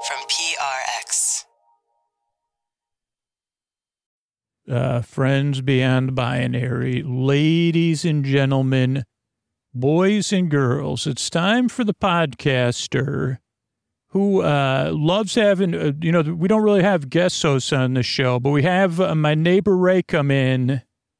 from PRX. Friends beyond binary, ladies and gentlemen, boys and girls, it's time for the podcaster who loves having, we don't really have guest hosts on the show, but we have my neighbor Ray come in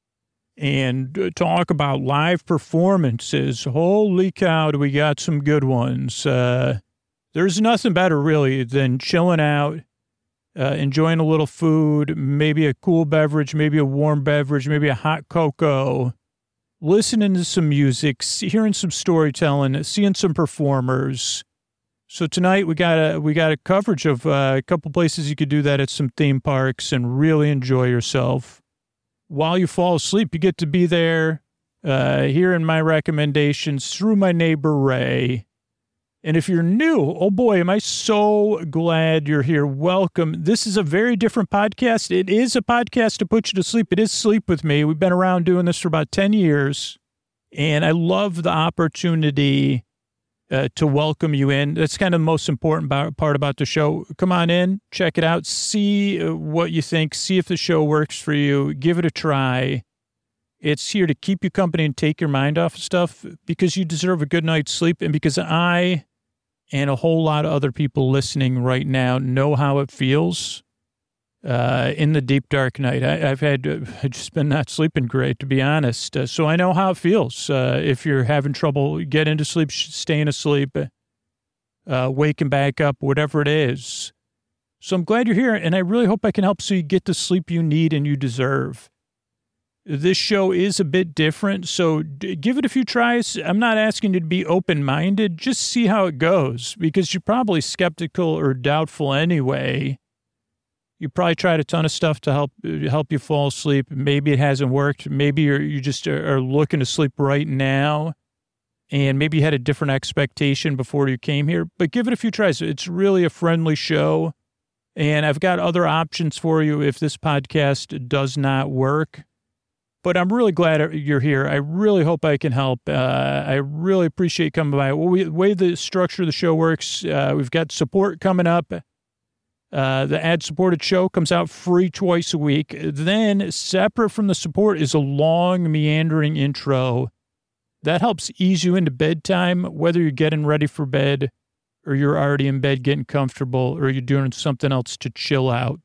and talk about live performances. Holy cow, do we got some good ones. There's nothing better, really, than chilling out, enjoying a little food, maybe a cool beverage, maybe a warm beverage, maybe a hot cocoa, listening to some music, hearing some storytelling, seeing some performers. So tonight we got a coverage of a couple places you could do that at some theme parks and really enjoy yourself. While you fall asleep, you get to be there, hearing my recommendations through my neighbor Ray. And if you're new, oh boy, am I so glad you're here. Welcome. This is a very different podcast. It is a podcast to put you to sleep. It is Sleep With Me. We've been around doing this for about 10 years. And I love the opportunity to welcome you in. That's kind of the most important part about the show. Come on in, check it out, see what you think, see if the show works for you, give it a try. It's here to keep you company and take your mind off of stuff because you deserve a good night's sleep and because I and a whole lot of other people listening right now know how it feels in the deep, dark night. I've just been not sleeping great, to be honest. So I know how it feels if you're having trouble getting into sleep, staying asleep, waking back up, whatever it is. So I'm glad you're here, and I really hope I can help so you get the sleep you need and you deserve. This show is a bit different, so give it a few tries. I'm not asking you to be open-minded. Just see how it goes, because you're probably skeptical or doubtful anyway. You probably tried a ton of stuff to help you fall asleep. Maybe it hasn't worked. Maybe you just are looking to sleep right now, and maybe you had a different expectation before you came here. But give it a few tries. It's really a friendly show, and I've got other options for you if this podcast does not work. But I'm really glad you're here. I really hope I can help. I really appreciate coming by. The way the structure of the show works, we've got support coming up. The ad-supported show comes out free twice a week. Then, separate from the support is a long, meandering intro. That helps ease you into bedtime, whether you're getting ready for bed or you're already in bed getting comfortable or you're doing something else to chill out.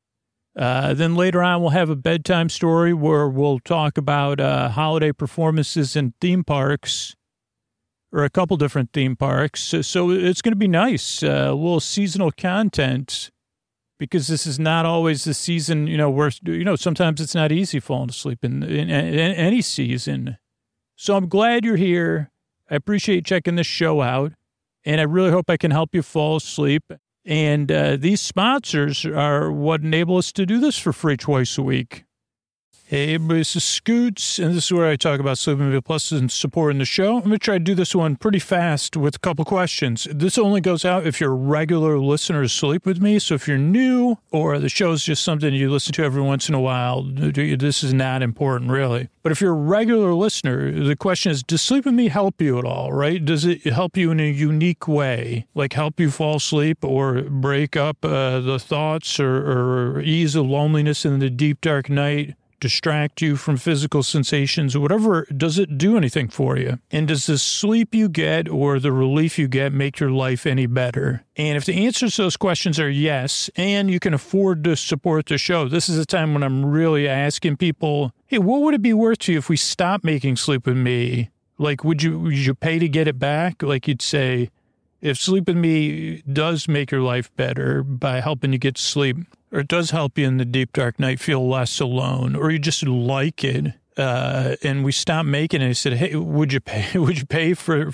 Then later on, we'll have a bedtime story where we'll talk about holiday performances in theme parks, or a couple different theme parks. So it's going to be nice, a little seasonal content, because this is not always the season, where, sometimes it's not easy falling asleep in any season. So I'm glad you're here. I appreciate checking this show out, and I really hope I can help you fall asleep. And these sponsors are what enable us to do this for free twice a week. Hey, everybody, this is Scoots, and this is where I talk about Sleep With Me Plus and supporting the show. I'm going to try to do this one pretty fast with a couple questions. This only goes out if you're a regular listener to Sleep With Me. So if you're new or the show's just something you listen to every once in a while, this is not important, really. But if you're a regular listener, the question is, does Sleep With Me help you at all, right? Does it help you in a unique way, like help you fall asleep or break up the thoughts or ease the loneliness in the deep, dark night? Distract you from physical sensations or whatever, does it do anything for you? And does the sleep you get or the relief you get make your life any better? And if the answers to those questions are yes, and you can afford to support the show, this is a time when I'm really asking people, hey, what would it be worth to you if we stopped making Sleep With Me? Like, would you pay to get it back? Like you'd say, if Sleep With Me does make your life better by helping you get sleep, or it does help you in the deep, dark night feel less alone, or you just like it, and we stopped making it, I said, hey, would you pay for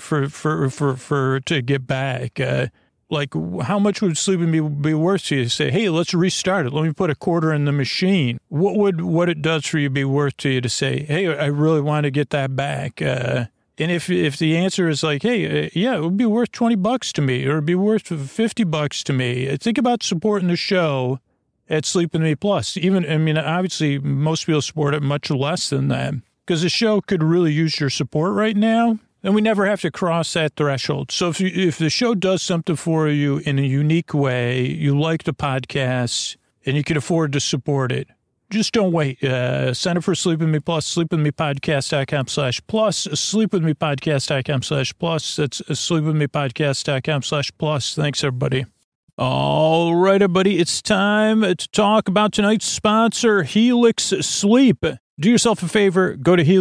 to get back? Like, how much would Sleep With Me be worth to you? Say, hey, let's restart it. Let me put a quarter in the machine. What it does for you be worth to you to say, hey, I really want to get that back? And if the answer is like, hey, yeah, it would be worth $20 to me, or it'd be worth $50 to me. Think about supporting the show at Sleep With Me Plus. Obviously, most people support it much less than that, because the show could really use your support right now. And we never have to cross that threshold. So if the show does something for you in a unique way, you like the podcast, and you can afford to support it, just don't wait. Sign up for Sleep With Me Plus, sleepwithmepodcast.com/plus, sleepwithmepodcast.com/plus. That's sleepwithmepodcast.com/plus. Thanks, everybody. All right, everybody, it's time to talk about tonight's sponsor, Helix Sleep. Do yourself a favor, go to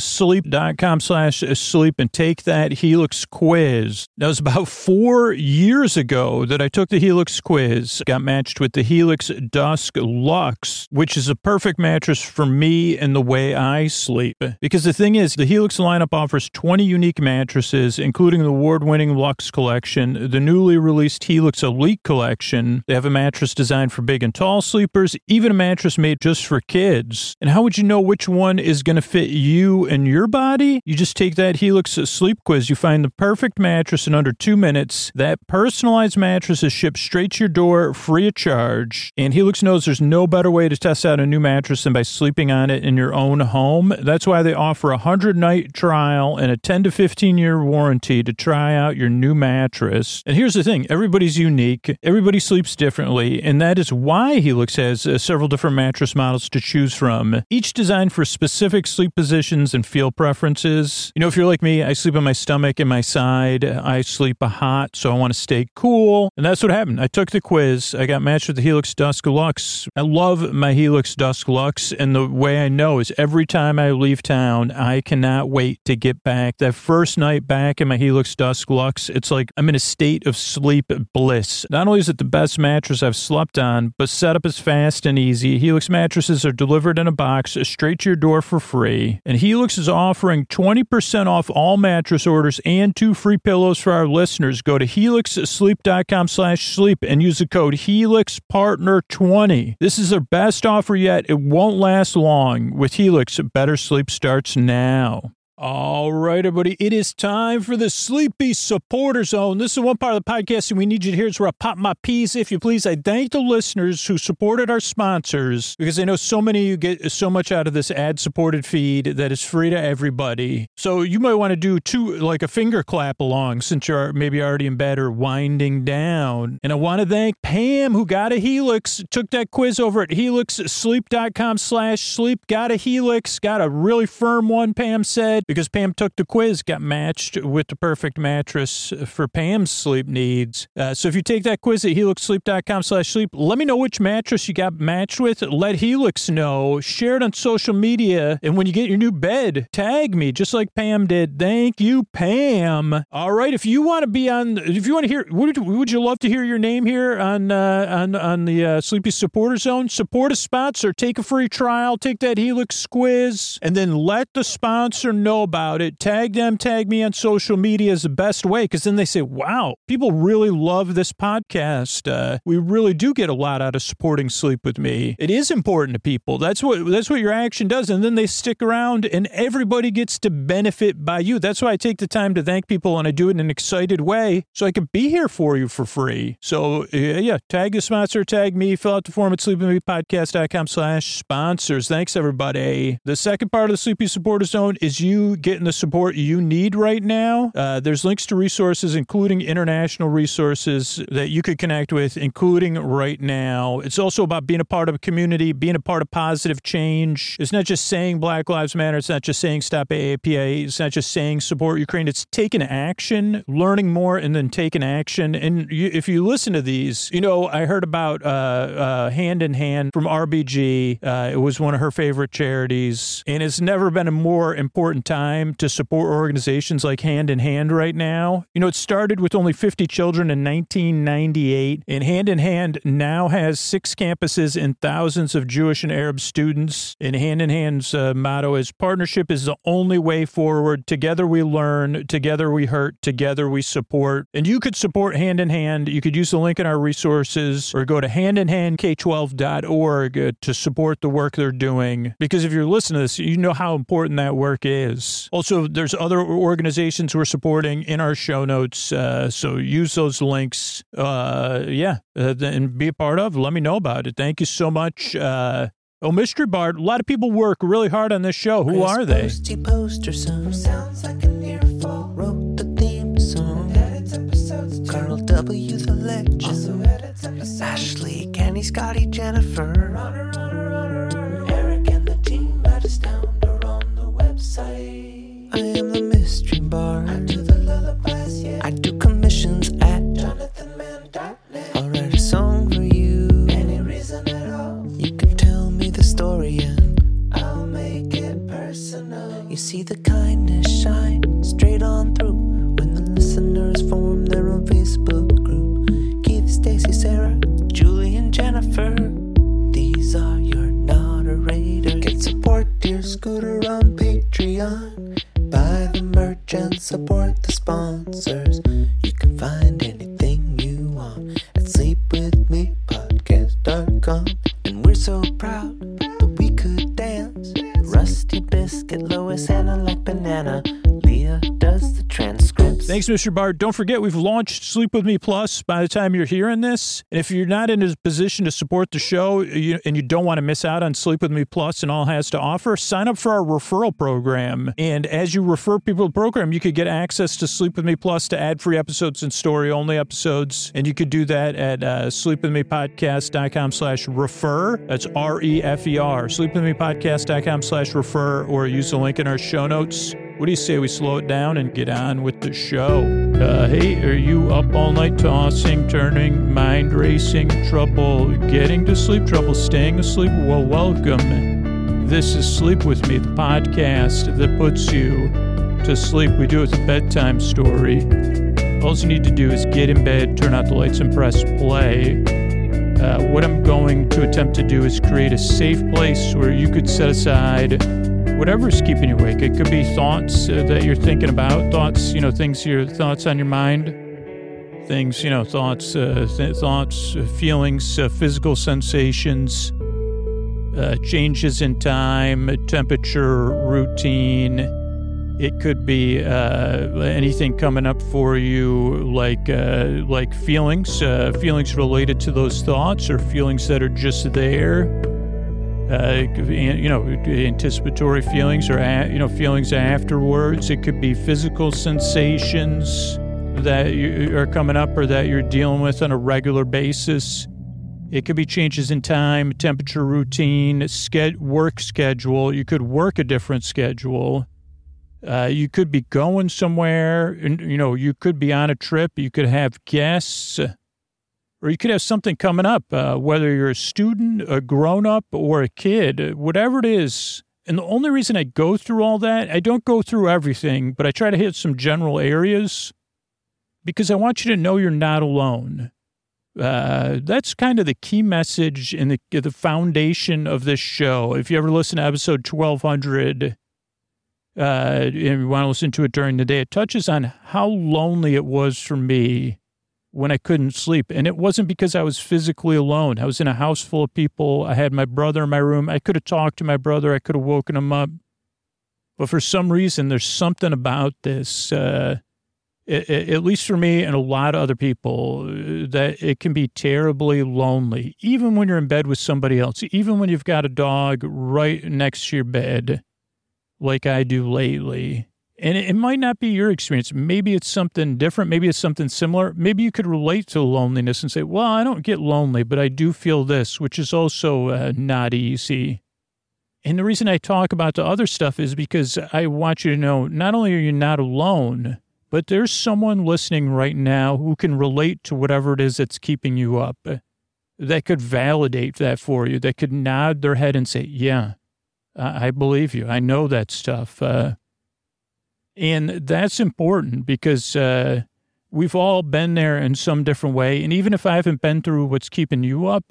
helixsleep.com/sleep and take that Helix quiz. That was about 4 years ago that I took the Helix quiz. Got matched with the Helix Dusk Luxe, which is a perfect mattress for me and the way I sleep. Because the thing is, the Helix lineup offers 20 unique mattresses, including the award-winning Luxe Collection, the newly released Helix Elite Collection. They have a mattress designed for big and tall sleepers, even a mattress made just for kids. And how would you know which one is going to fit you and your body? You just take that Helix Sleep quiz. You find the perfect mattress in under 2 minutes. That personalized mattress is shipped straight to your door free of charge. And Helix knows there's no better way to test out a new mattress than by sleeping on it in your own home. That's why they offer a 100-night trial and a 10 to 15-year warranty to try out your new mattress. And here's the thing. Everybody's unique. Everybody sleeps differently. And that is why Helix has several different mattress models to choose from. Each designed for specific sleep positions and feel preferences. You know, if you're like me, I sleep on my stomach and my side. I sleep hot, so I want to stay cool. And that's what happened. I took the quiz. I got matched with the Helix Dusk Luxe. I love my Helix Dusk Luxe, and the way I know is every time I leave town, I cannot wait to get back. That first night back in my Helix Dusk Luxe, it's like I'm in a state of sleep bliss. Not only is it the best mattress I've slept on, but setup is fast and easy. Helix mattresses are delivered in a box straight to your door for free. And Helix is offering 20% off all mattress orders and 2 free pillows for our listeners. Go to helixsleep.com/sleep and use the code HelixPartner20. This is their best offer yet. It won't last long. With Helix, better sleep starts now. All right, everybody, it is time for the Sleepy Supporter Zone. This is one part of the podcast that we need you to hear. It's where I pop my peas, if you please. I thank the listeners who supported our sponsors, because I know so many of you get so much out of this ad-supported feed that is free to everybody. So you might want to do like a finger clap along, since you're maybe already in bed or winding down. And I want to thank Pam, who got a Helix, took that quiz over at helixsleep.com/sleep, got a Helix, got a really firm one, Pam said. Because Pam took the quiz, got matched with the perfect mattress for Pam's sleep needs. So if you take that quiz at helixsleep.com/sleep, let me know which mattress you got matched with. Let Helix know. Share it on social media. And when you get your new bed, tag me, just like Pam did. Thank you, Pam. All right. If you want to be on, if you want to hear, would you love to hear your name here on the Sleepy Supporter Zone? Support a sponsor. Take a free trial. Take that Helix quiz. And then let the sponsor know about it. Tag them, tag me on social media is the best way, because then they say, wow, people really love this podcast. We really do get a lot out of supporting Sleep With Me. It is important to people. That's what your action does. And then they stick around and everybody gets to benefit by you. That's why I take the time to thank people, and I do it in an excited way so I can be here for you for free. So yeah, tag the sponsor, tag me, fill out the form at sleepwithmepodcast.com/sponsors. Thanks, everybody. The second part of the Sleepy Supporter Zone is you getting the support you need right now. There's links to resources, including international resources that you could connect with, including right now. It's also about being a part of a community, being a part of positive change. It's not just saying Black Lives Matter. It's not just saying stop AAPA. It's not just saying support Ukraine. It's taking action, learning more, and then taking action. And if you listen to these, you know, I heard about Hand in Hand from RBG. It was one of her favorite charities, and it's never been a more important time to support organizations like Hand in Hand right now. You know, it started with only 50 children in 1998, and Hand in Hand now has 6 campuses and thousands of Jewish and Arab students. And Hand in Hand's motto is, partnership is the only way forward. Together we learn, together we hurt, together we support. And you could support Hand in Hand. You could use the link in our resources or go to handinhandk12.org to support the work they're doing. Because if you're listening to this, you know how important that work is. Also, there's other organizations we're supporting in our show notes, so use those links, and be a part of. Let me know about it. Thank you so much. Mystery Bart, a lot of people work really hard on this show. Who are they? Posty poster, some sounds like an earful. W the legend. Also edits episodes. Ashley, Kenny, Scotty, Jennifer. Runner. Eric and the team at Astound are on the website. I am the mystery bard. I do the lullabies, yeah. I do commissions at JonathanMann.net. I'll write a song for you. Any reason at all. You can tell me the story and I'll make it personal. You see the kindness shine straight on through when the listeners form their own Facebook group. Keith, Stacy, Sarah, Julie, and Jennifer. These are your moderators. Get support dear Scooter on Patreon. Buy the merch and support the sponsors. You can find anything you want at sleepwithmepodcast.com. And we're so proud that we could dance. Rusty Biscuit, Lois, Anna like banana. Leah does the transcripts. Thanks, Mr. Bard. Don't forget, we've launched Sleep With Me Plus by the time you're hearing this. And if you're not in a position to support the show and you don't want to miss out on Sleep With Me Plus and all it has to offer, sign up for our referral program. And as you refer people to the program, you could get access to Sleep With Me Plus to ad-free episodes and story-only episodes. And you could do that at sleepwithmepodcast.com/refer. That's REFER. Sleepwithmepodcast.com/refer, or use the link in our show notes. What do you say we slow it down and get on with the show? Hey, are you up all night tossing, turning, mind racing, trouble getting to sleep, trouble staying asleep? Well, welcome. This is Sleep With Me, the podcast that puts you to sleep. We do it with a bedtime story. All you need to do is get in bed, turn out the lights, and press play. What I'm going to attempt to do is create a safe place where you could set aside whatever's keeping you awake. It could be thoughts that you're thinking about, thoughts, thoughts on your mind, things, thoughts, feelings, physical sensations, changes in time, temperature, routine. It could be anything coming up for you, like feelings related to those thoughts, or feelings that are just there. Anticipatory feelings, or feelings afterwards. It could be physical sensations that are coming up or that you're dealing with on a regular basis. It could be changes in time, temperature, routine, work schedule. You could work a different schedule. You could be going somewhere, and you could be on a trip. You could have guests. Or you could have something coming up, whether you're a student, a grown-up, or a kid, whatever it is. And the only reason I go through all that, I don't go through everything, but I try to hit some general areas because I want you to know you're not alone. That's kind of the key message and the foundation of this show. If you ever listen to episode 1200 and you want to listen to it during the day, it touches on how lonely it was for me when I couldn't sleep. And it wasn't because I was physically alone. I was in a house full of people. I had my brother in my room. I could have talked to my brother. I could have woken him up. But for some reason, there's something about this, at least for me and a lot of other people, that it can be terribly lonely, even when you're in bed with somebody else, even when you've got a dog right next to your bed, like I do lately. And it might not be your experience. Maybe it's something different. Maybe it's something similar. Maybe you could relate to loneliness and say, well, I don't get lonely, but I do feel this, which is also not easy. And the reason I talk about the other stuff is because I want you to know, not only are you not alone, but there's someone listening right now who can relate to whatever it is that's keeping you up, that could validate that for you, that could nod their head and say, yeah, I believe you. I know that stuff. And that's important because we've all been there in some different way. And even if I haven't been through what's keeping you up,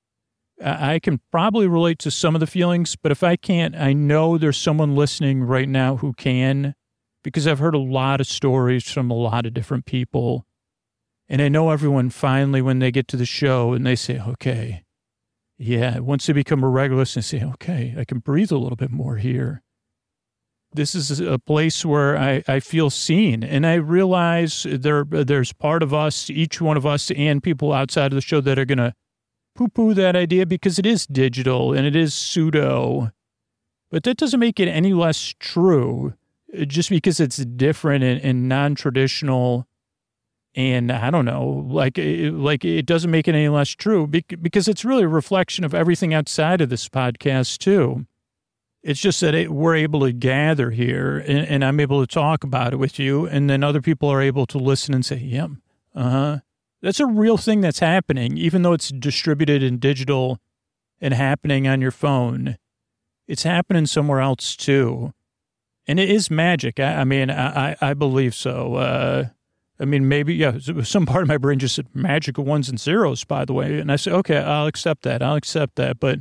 I can probably relate to some of the feelings. But if I can't, I know there's someone listening right now who can, because I've heard a lot of stories from a lot of different people. And I know everyone finally, when they get to the show and they say, okay, yeah, once they become a regular, they say, okay, I can breathe a little bit more here. This is a place where I feel seen, and I realize there's part of us, each one of us, and people outside of the show that are going to poo-poo that idea because it is digital and it is pseudo. But that doesn't make it any less true just because it's different and non-traditional. And I don't know, like it doesn't make it any less true because it's really a reflection of everything outside of this podcast too. It's just that we're able to gather here and I'm able to talk about it with you. And then other people are able to listen and say, yep, that's a real thing that's happening, even though it's distributed in digital and happening on your phone. It's happening somewhere else too. And it is magic. I mean, I believe so. I mean, maybe, yeah, some part of my brain just said magical ones and zeros, by the way. And I said, okay, I'll accept that. But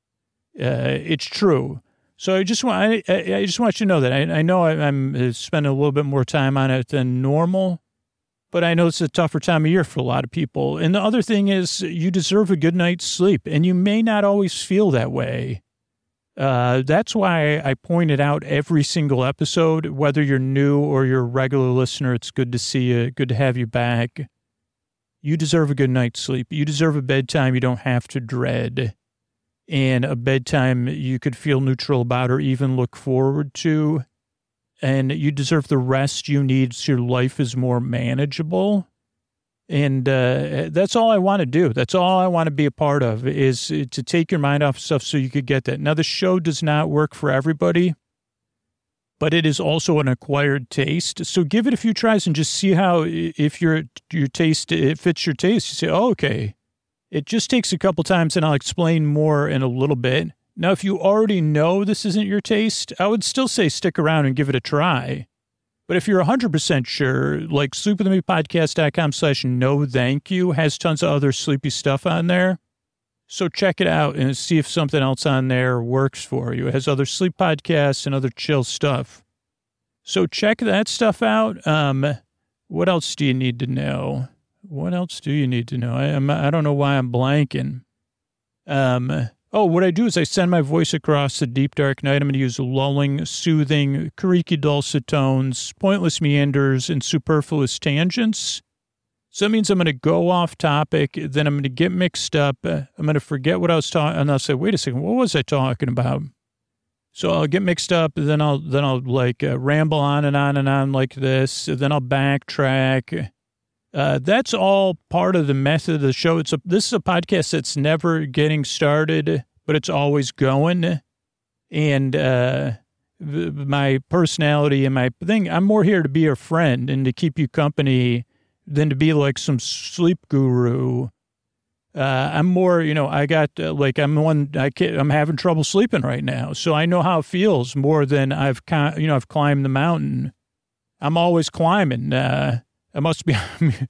it's true. So I just want you to know that I know I'm spending a little bit more time on it than normal, but I know it's a tougher time of year for a lot of people. And the other thing is you deserve a good night's sleep, and you may not always feel that way. That's why I pointed out every single episode, whether you're new or you're a regular listener, it's good to see you. Good to have you back. You deserve a good night's sleep. You deserve a bedtime you don't have to dread, and a bedtime you could feel neutral about or even look forward to. And you deserve the rest you need so your life is more manageable. And that's all I want to do. That's all I want to be a part of, is to take your mind off stuff so you could get that. Now, the show does not work for everybody, but it is also an acquired taste. So give it a few tries and just see how, if your taste, it fits your taste. You say, oh, okay. It just takes a couple times, and I'll explain more in a little bit. Now, if you already know this isn't your taste, I would still say stick around and give it a try. But if you're 100% sure, like sleepwithmepodcast.com/no thank you has tons of other sleepy stuff on there. So check it out and see if something else on there works for you. It has other sleep podcasts and other chill stuff. So check that stuff out. What else do you need to know? What else do you need to know? I don't know why I'm blanking. What I do is I send my voice across the deep, dark night. I'm going to use lulling, soothing, creaky, dulcet tones, pointless meanders, and superfluous tangents. So that means I'm going to go off topic, then I'm going to get mixed up. I'm going to forget what I was talking, and I'll say, wait a second, what was I talking about? So I'll get mixed up, and then I'll ramble on and on and on like this, and then I'll backtrack. That's all part of the method of the show. This is a podcast that's never getting started, but it's always going. And my personality and my thing, I'm more here to be a friend and to keep you company than to be like some sleep guru. I'm more, I'm having trouble sleeping right now. So I know how it feels more than I've climbed the mountain. I'm always climbing. I must be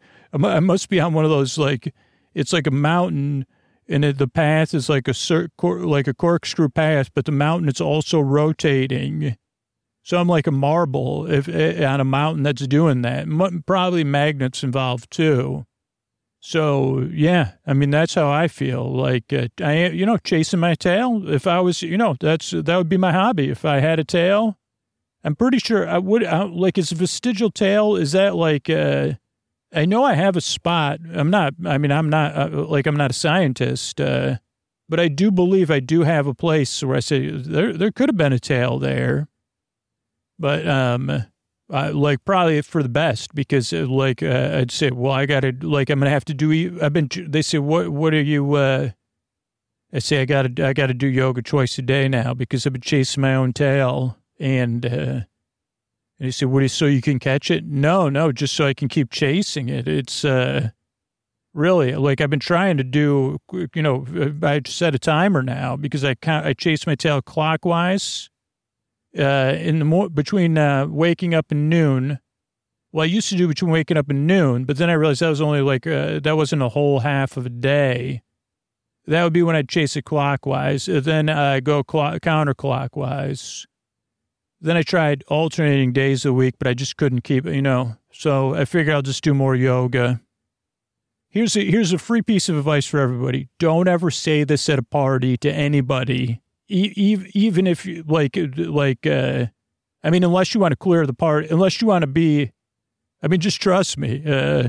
on one of those, like, it's like a mountain, and the path is like a corkscrew path, but the mountain is also rotating. So I'm like a marble on a mountain that's doing that. Probably magnets involved too. So yeah, I mean, that's how I feel. Like I am, chasing my tail. If I was, that would be my hobby. If I had a tail. I'm pretty sure I would, is a vestigial tail, is that like, I know I have a spot. I'm not a scientist, but I do believe I do have a place where I say there could have been a tail there, but, probably for the best, because I'd say, well, I gotta, I'm going to have to do, they say, what are you, I say, I gotta do yoga twice a day now because I've been chasing my own tail. And he said, what is so you can catch it? No, just so I can keep chasing it. It's really, I've been trying to do, I set a timer now because I chase my tail clockwise between waking up and noon. Well, I used to do between waking up and noon, but then I realized that was only that wasn't a whole half of a day. That would be when I'd chase it clockwise. Then I go counterclockwise. Then I tried alternating days a week, but I just couldn't keep it, So I figured I'll just do more yoga. Here's a free piece of advice for everybody. Don't ever say this at a party to anybody, even if unless you want to clear the party, unless you want to be, just trust me.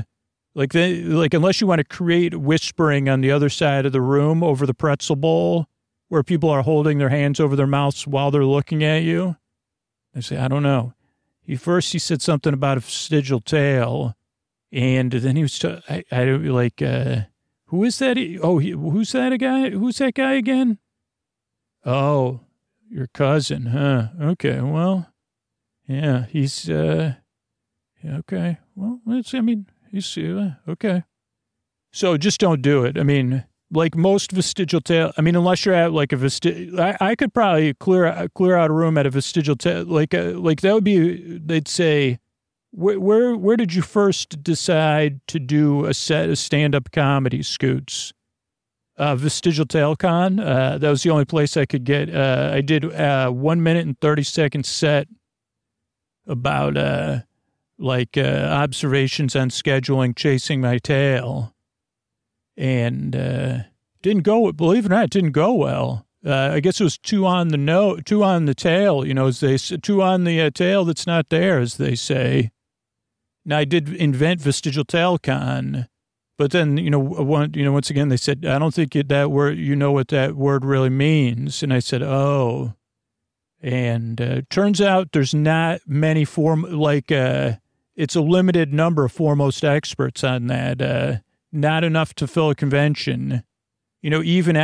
Unless you want to create whispering on the other side of the room over the pretzel bowl where people are holding their hands over their mouths while they're looking at you. I say, I don't know. He said something about a vestigial tail, And then he was, I don't like, who is that? Who's that guy? Who's that guy again? Oh, your cousin, huh? Okay, well, yeah, he's, okay. Well, he's, okay. So just don't do it. I mean, like most vestigial tail, unless you're at like a I could probably clear out a room at a vestigial tail, like that would be, they'd say, where did you first decide to do a set of stand-up comedy, Scoots? Vestigial Tail Con. That was the only place I could get. I did 1 minute and 30-second set about observations on scheduling, chasing my tail. And didn't go, believe it or not, it didn't go well. I guess it was two on the tail, as they say, two on the tail that's not there, as they say. Now, I did invent Vestigial Tail Con, but then, once again, they said, I don't think that word, what that word really means. And I said, oh. And turns out there's not many it's a limited number of foremost experts on that. Not enough to fill a convention, even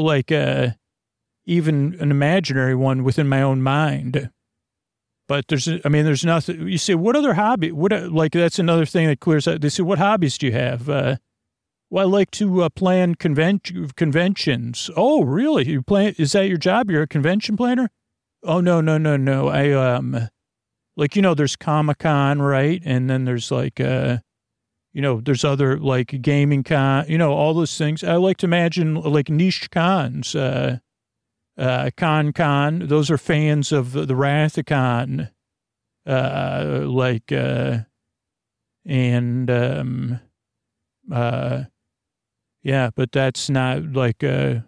even an imaginary one within my own mind. But there's nothing. You say, what other hobby? That's another thing that clears out. They say, what hobbies do you have? Well, I like to plan conventions. Oh, really? You plan? Is that your job? You're a convention planner? Oh, no. I there's Comic-Con, right? And then there's there's other gaming con, all those things. I like to imagine niche cons, Con. Those are fans of the Wrath of Khan, yeah, but that's not that.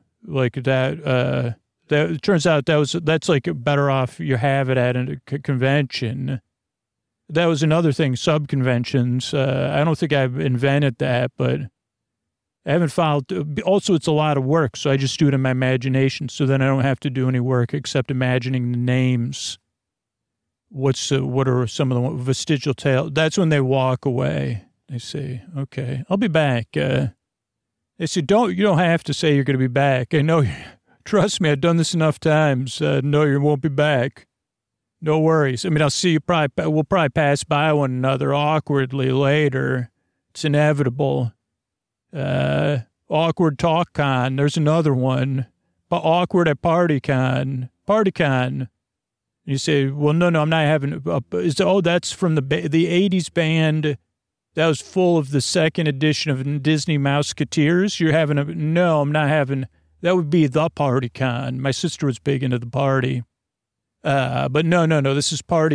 That it turns out that's better off you have it at a convention. That was another thing, sub-conventions. I don't think I've invented that, but I haven't followed. Also, it's a lot of work, so I just do it in my imagination, so then I don't have to do any work except imagining the names. What are some of the vestigial tail? That's when they walk away. They say, okay, I'll be back. They say, you don't have to say you're going to be back. I know, trust me, I've done this enough times. No, you won't be back. No worries. I'll see you we'll probably pass by one another awkwardly later. It's inevitable. Awkward Talk Con. There's another one. But awkward at Party Con. You say, well, no, I'm not having, that's from the 80s band that was full of the second edition of Disney Mouseketeers. You're having no, I'm not having, that would be the Party Con. My sister was big into the party. But no, this is party,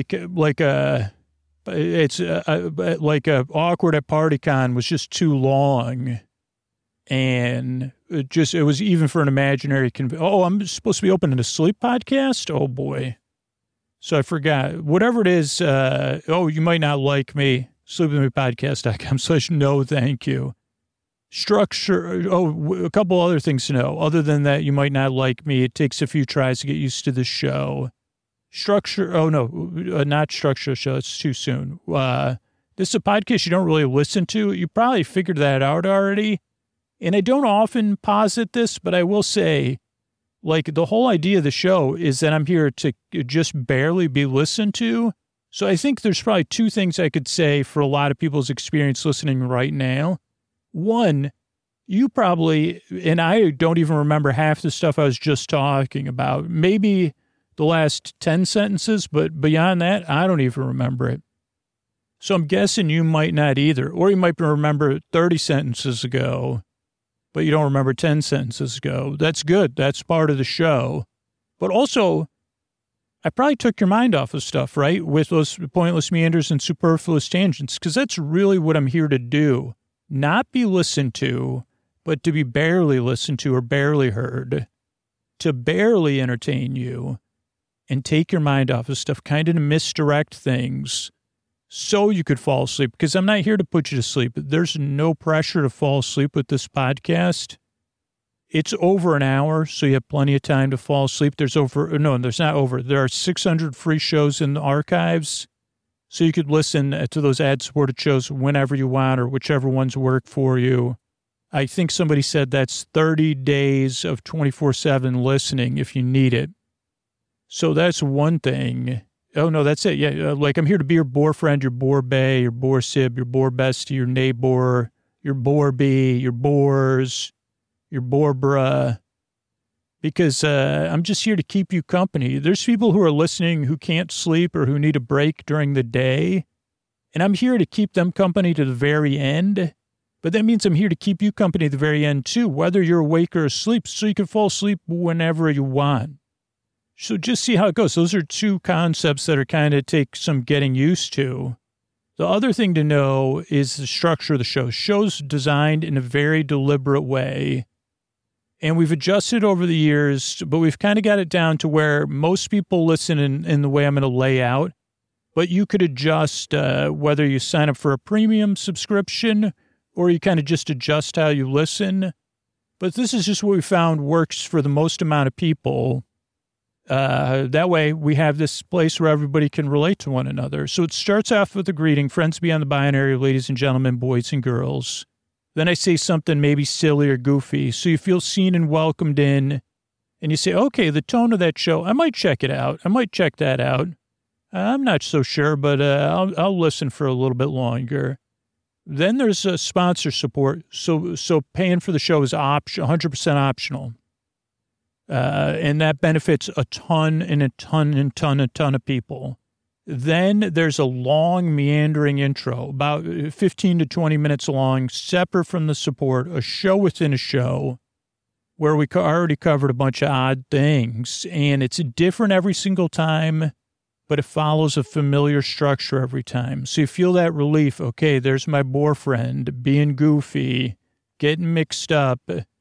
it's awkward at PartyCon was just too long. And it was even for an imaginary, I'm supposed to be opening a sleep podcast? Oh boy. So I forgot. Whatever it is, you might not like me. Sleepwithmepodcast.com/no thank you. Structure, a couple other things to know. Other than that, you might not like me. It takes a few tries to get used to the show. Structure, not structure show. It's too soon. This is a podcast you don't really listen to. You probably figured that out already. And I don't often posit this, but I will say, the whole idea of the show is that I'm here to just barely be listened to. So I think there's probably two things I could say for a lot of people's experience listening right now. One, you probably, and I don't even remember half the stuff I was just talking about. Maybe the last 10 sentences, but beyond that, I don't even remember it. So I'm guessing you might not either, or you might remember 30 sentences ago, but you don't remember 10 sentences ago. That's good. That's part of the show. But also, I probably took your mind off of stuff, right? With those pointless meanders and superfluous tangents, because that's really what I'm here to do. Not be listened to, but to be barely listened to or barely heard. To barely entertain you. And take your mind off of stuff, kind of to misdirect things so you could fall asleep. Because I'm not here to put you to sleep. There's no pressure to fall asleep with this podcast. It's over an hour, so you have plenty of time to fall asleep. There's not over. There are 600 free shows in the archives. So you could listen to those ad-supported shows whenever you want or whichever ones work for you. I think somebody said that's 30 days of 24/7 listening if you need it. So that's one thing. Oh, no, that's it. Yeah, like I'm here to be your boar friend, your boar bae, your boar sib, your boar bestie, your neighbor, your boar bee, your boars, your boar bruh. Because I'm just here to keep you company. There's people who are listening who can't sleep or who need a break during the day. And I'm here to keep them company to the very end. But that means I'm here to keep you company at the very end, too, whether you're awake or asleep, so you can fall asleep whenever you want. So just see how it goes. Those are two concepts that are kind of take some getting used to. The other thing to know is the structure of the show. Show's designed in a very deliberate way. And we've adjusted over the years, but we've kind of got it down to where most people listen in the way I'm going to lay out. But you could adjust whether you sign up for a premium subscription or you kind of just adjust how you listen. But this is just what we found works for the most amount of people. That way we have this place where everybody can relate to one another. So it starts off with a greeting, friends beyond the binary, ladies and gentlemen, boys and girls. Then I say something maybe silly or goofy, so you feel seen and welcomed in, and you say, okay, the tone of that show, I might check it out. I might check that out. I'm not so sure, but I'll listen for a little bit longer. Then there's sponsor support, so paying for the show is 100% optional. And that benefits a ton of people. Then there's a long, meandering intro, about 15 to 20 minutes long, separate from the support, a show within a show, where we already covered a bunch of odd things. And it's different every single time, but it follows a familiar structure every time. So you feel that relief. Okay, there's my boar friend being goofy, getting mixed up,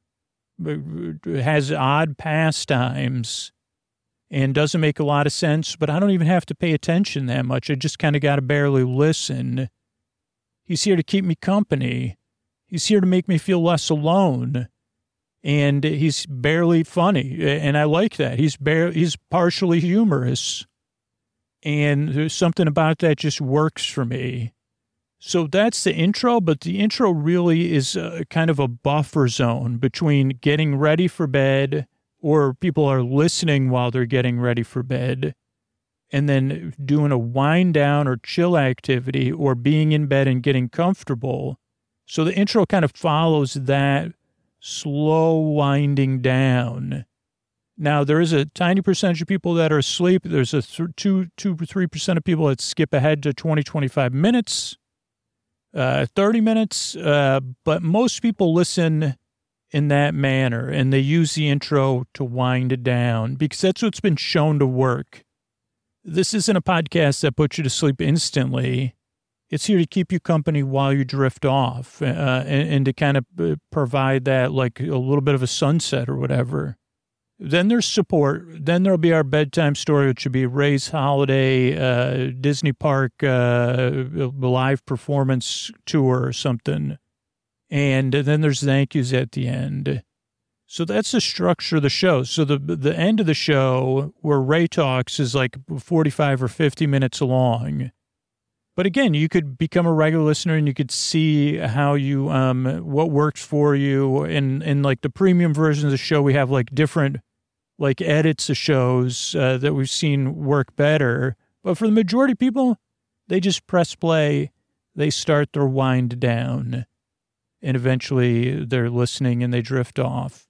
has odd pastimes, and doesn't make a lot of sense, but I don't even have to pay attention that much. I just kind of got to barely listen. He's here to keep me company. He's here to make me feel less alone. And he's barely funny, and I like that. He's partially humorous. And there's something about that just works for me. So that's the intro, but the intro really is kind of a buffer zone between getting ready for bed, or people are listening while they're getting ready for bed, and then doing a wind down or chill activity, or being in bed and getting comfortable. So the intro kind of follows that slow winding down. Now, there is a tiny percentage of people that are asleep. There's a 2 to 3% of people that skip ahead to 20, 25 minutes, 30 minutes. But most people listen in that manner, and they use the intro to wind it down because that's what's been shown to work. This isn't a podcast that puts you to sleep instantly. It's here to keep you company while you drift off, and to kind of provide that, like a little bit of a sunset or whatever. Then there's support. Then there'll be our bedtime story, which would be Ray's holiday Disney Park live performance tour or something. And then there's thank yous at the end. So that's the structure of the show. So the end of the show where Ray talks is like 45 or 50 minutes long. But again, you could become a regular listener and you could see how you, what works for you. In like the premium version of the show, we have like different like edits of shows that we've seen work better. But for the majority of people, they just press play, they start their wind down, and eventually they're listening and they drift off.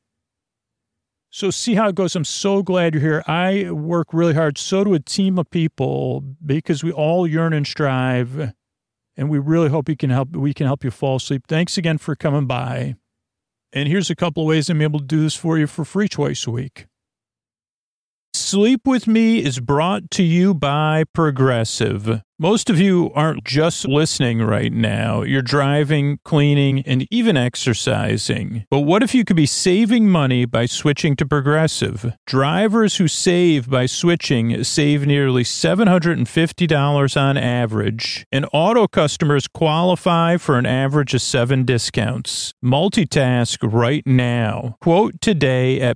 So see how it goes. I'm so glad you're here. I work really hard. So do a team of people because we all yearn and strive, and we really hope we can help you fall asleep. Thanks again for coming by. And here's a couple of ways I'm able to do this for you for free twice a week. Sleep With Me is brought to you by Progressive. Most of you aren't just listening right now. You're driving, cleaning, and even exercising. But what if you could be saving money by switching to Progressive? Drivers who save by switching save nearly $750 on average, and auto customers qualify for an average of 7 discounts. Multitask right now. Quote today at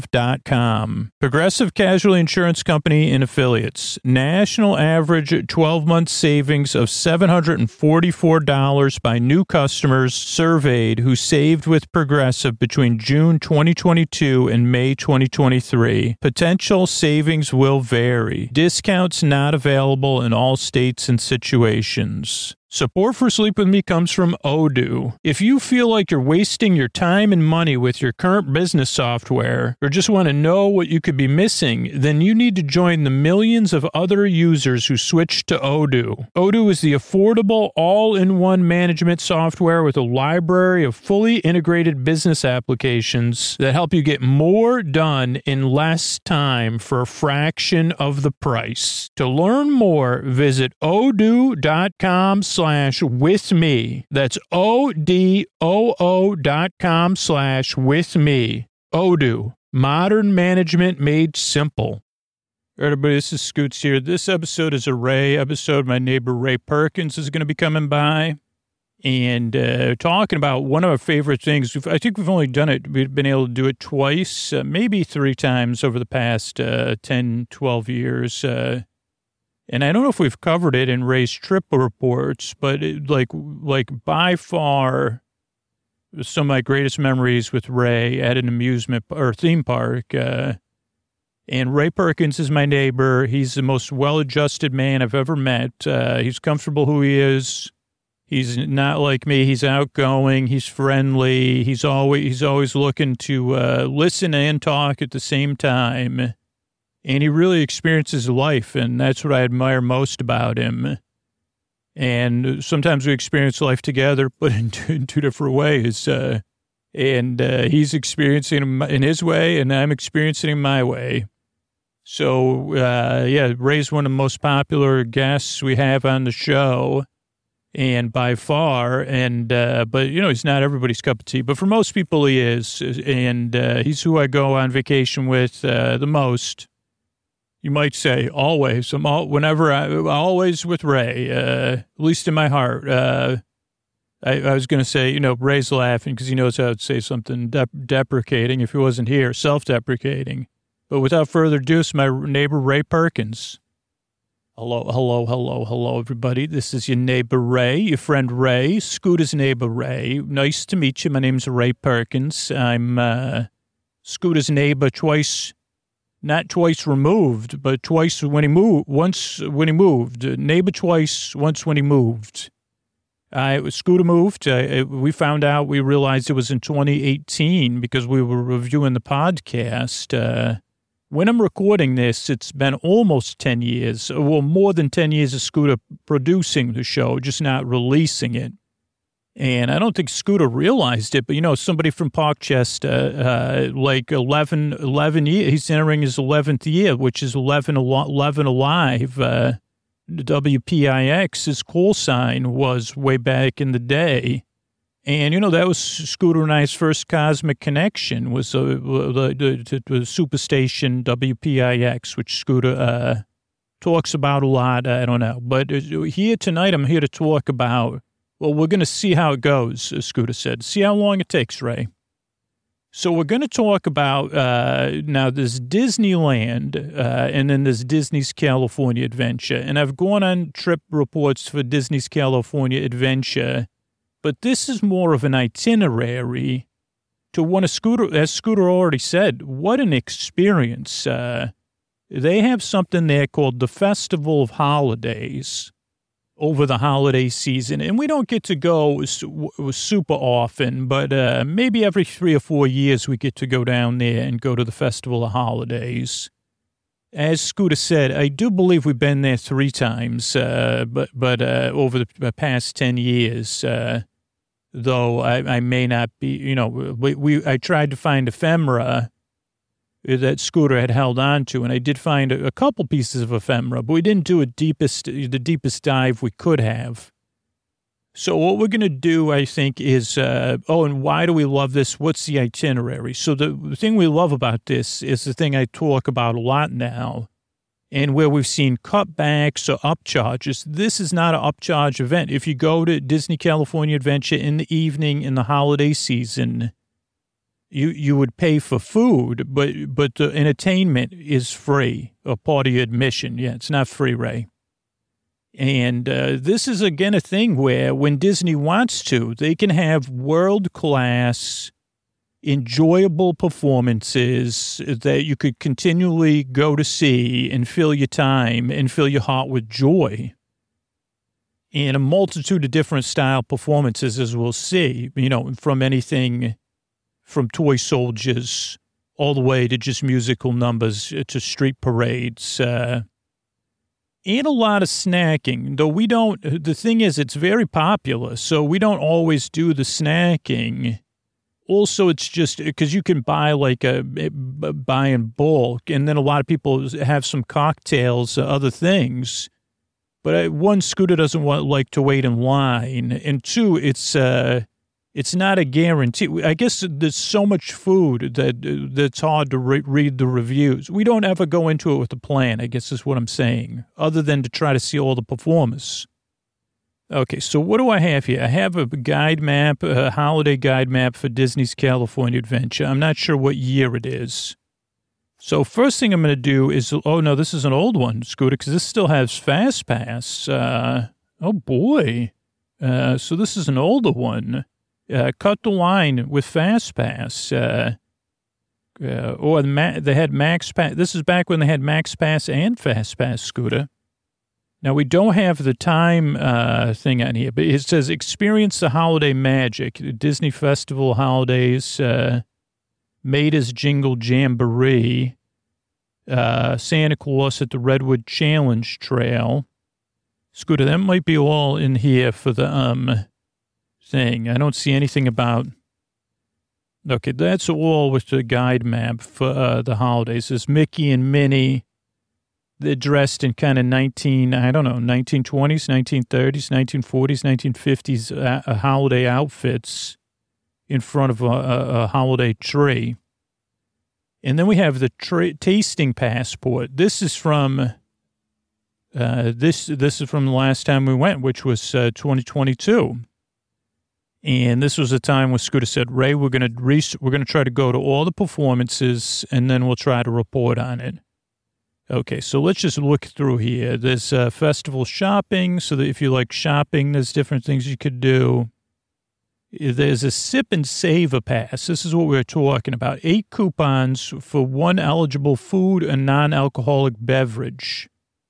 Progressive.com. Progressive Casualty Insurance Company and Affiliates. National average 12 12-month savings of $744 by new customers surveyed who saved with Progressive between June 2022 and May 2023. Potential savings will vary. Discounts not available in all states and situations. Support for Sleep With Me comes from Odoo. If you feel like you're wasting your time and money with your current business software, or just want to know what you could be missing, then you need to join the millions of other users who switched to Odoo. Odoo is the affordable, all-in-one management software with a library of fully integrated business applications that help you get more done in less time for a fraction of the price. To learn more, visit odoo.com/with me. That's odoo.com/with-me. Odoo, modern management made simple. All right, everybody, this is Scoots here. This episode is a Ray episode. My neighbor Ray Perkins is going to be coming by and talking about one of our favorite things. I think we've only done it, we've been able to do it twice, maybe 3 times over the past 10, 12 years. And I don't know if we've covered it in Ray's trip reports, but like by far, some of my greatest memories with Ray at an amusement or theme park. And Ray Perkins is my neighbor. He's the most well-adjusted man I've ever met. He's comfortable who he is. He's not like me. He's outgoing. He's friendly. He's always looking to listen and talk at the same time. And he really experiences life, and that's what I admire most about him. And sometimes we experience life together, but in two different ways. And he's experiencing him in his way, and I'm experiencing him my way. So, Ray's one of the most popular guests we have on the show, and by far. And but he's not everybody's cup of tea, but for most people he is, and he's who I go on vacation with the most. You might say always. Always with Ray, at least in my heart. I was going to say, Ray's laughing because he knows how to say something deprecating if he wasn't here, self-deprecating. But without further ado, it's my neighbor Ray Perkins. Hello, everybody. This is your neighbor Ray, your friend Ray, Scooter's neighbor Ray. Nice to meet you. My name's Ray Perkins. I'm Scooter's neighbor twice. Not twice removed, but twice when he moved. Once when he moved. Neighbor twice, once when he moved. Scooter moved. We realized it was in 2018 because we were reviewing the podcast. When I'm recording this, it's been almost 10 years. Well, more than 10 years of Scooter producing the show, just not releasing it. And I don't think Scooter realized it, but, somebody from Parkchester, 11 years, he's entering his 11th year, which is 11 alive. WPIX, his call sign was way back in the day. And, that was Scooter and I's first cosmic connection was the superstation WPIX, which Scooter talks about a lot. I don't know. But here tonight, I'm here to talk about, well, we're going to see how it goes, as Scooter said. See how long it takes, Ray. So we're going to talk about now this Disneyland and then this Disney's California Adventure. And I've gone on trip reports for Disney's California Adventure, but this is more of an itinerary to one of Scooter, as Scooter already said, what an experience. They have something there called the Festival of Holidays over the holiday season. And we don't get to go super often, but maybe every 3 or 4 years we get to go down there and go to the Festival of Holidays. As Scooter said, I do believe we've been there 3 times, but over the past 10 years, though I may not be, I tried to find ephemera that Scooter had held on to, and I did find a couple pieces of ephemera, but we didn't do the deepest dive we could have. So what we're going to do, I think, is, and why do we love this? What's the itinerary? So the thing we love about this is the thing I talk about a lot now, and where we've seen cutbacks or upcharges. This is not an upcharge event. If you go to Disney California Adventure in the evening in the holiday season, you would pay for food, but the entertainment is free, a part of your admission. Yeah, it's not free, Ray. And this is, again, a thing where when Disney wants to, they can have world-class, enjoyable performances that you could continually go to see and fill your time and fill your heart with joy. And a multitude of different style performances, as we'll see, from anything from toy soldiers all the way to just musical numbers to street parades, and a lot of snacking, though the thing is, it's very popular, so we don't always do the snacking. Also, it's just because you can buy buy in bulk, and then a lot of people have some cocktails, other things. But one, Scooter doesn't like to wait in line, and two, it's not a guarantee. I guess there's so much food that's hard to read the reviews. We don't ever go into it with a plan, I guess is what I'm saying, other than to try to see all the performers. Okay, so what do I have here? I have a guide map, a holiday guide map for Disney's California Adventure. I'm not sure what year it is. So first thing I'm going to do is, oh, no, this is an old one, Scooter, because this still has Fast Pass. Oh, boy. So this is an older one. Cut the line with Fast Pass. They had Max Pass. This is back when they had Max Pass and Fast Pass, Scooter. Now, we don't have the time thing on here, but it says experience the holiday magic. Disney Festival holidays, Maida's Jingle Jamboree, Santa Claus at the Redwood Challenge Trail. Scooter, that might be all in here for the thing. I don't see anything about. Okay, that's all with the guide map for the holidays. There's Mickey and Minnie. They're dressed in kind of 1920s, 1930s, 1940s, 1950s holiday outfits in front of a holiday tree. And then we have the tasting passport. This is from this is from the last time we went, which was 2022. And this was a time when Scooter said, Ray, we're going to try to go to all the performances, and then we'll try to report on it. Okay, so let's just look through here. There's festival shopping, so that if you like shopping, there's different things you could do. There's a sip and save a pass. This is what we were talking about. 8 coupons for 1 eligible food and non-alcoholic beverage.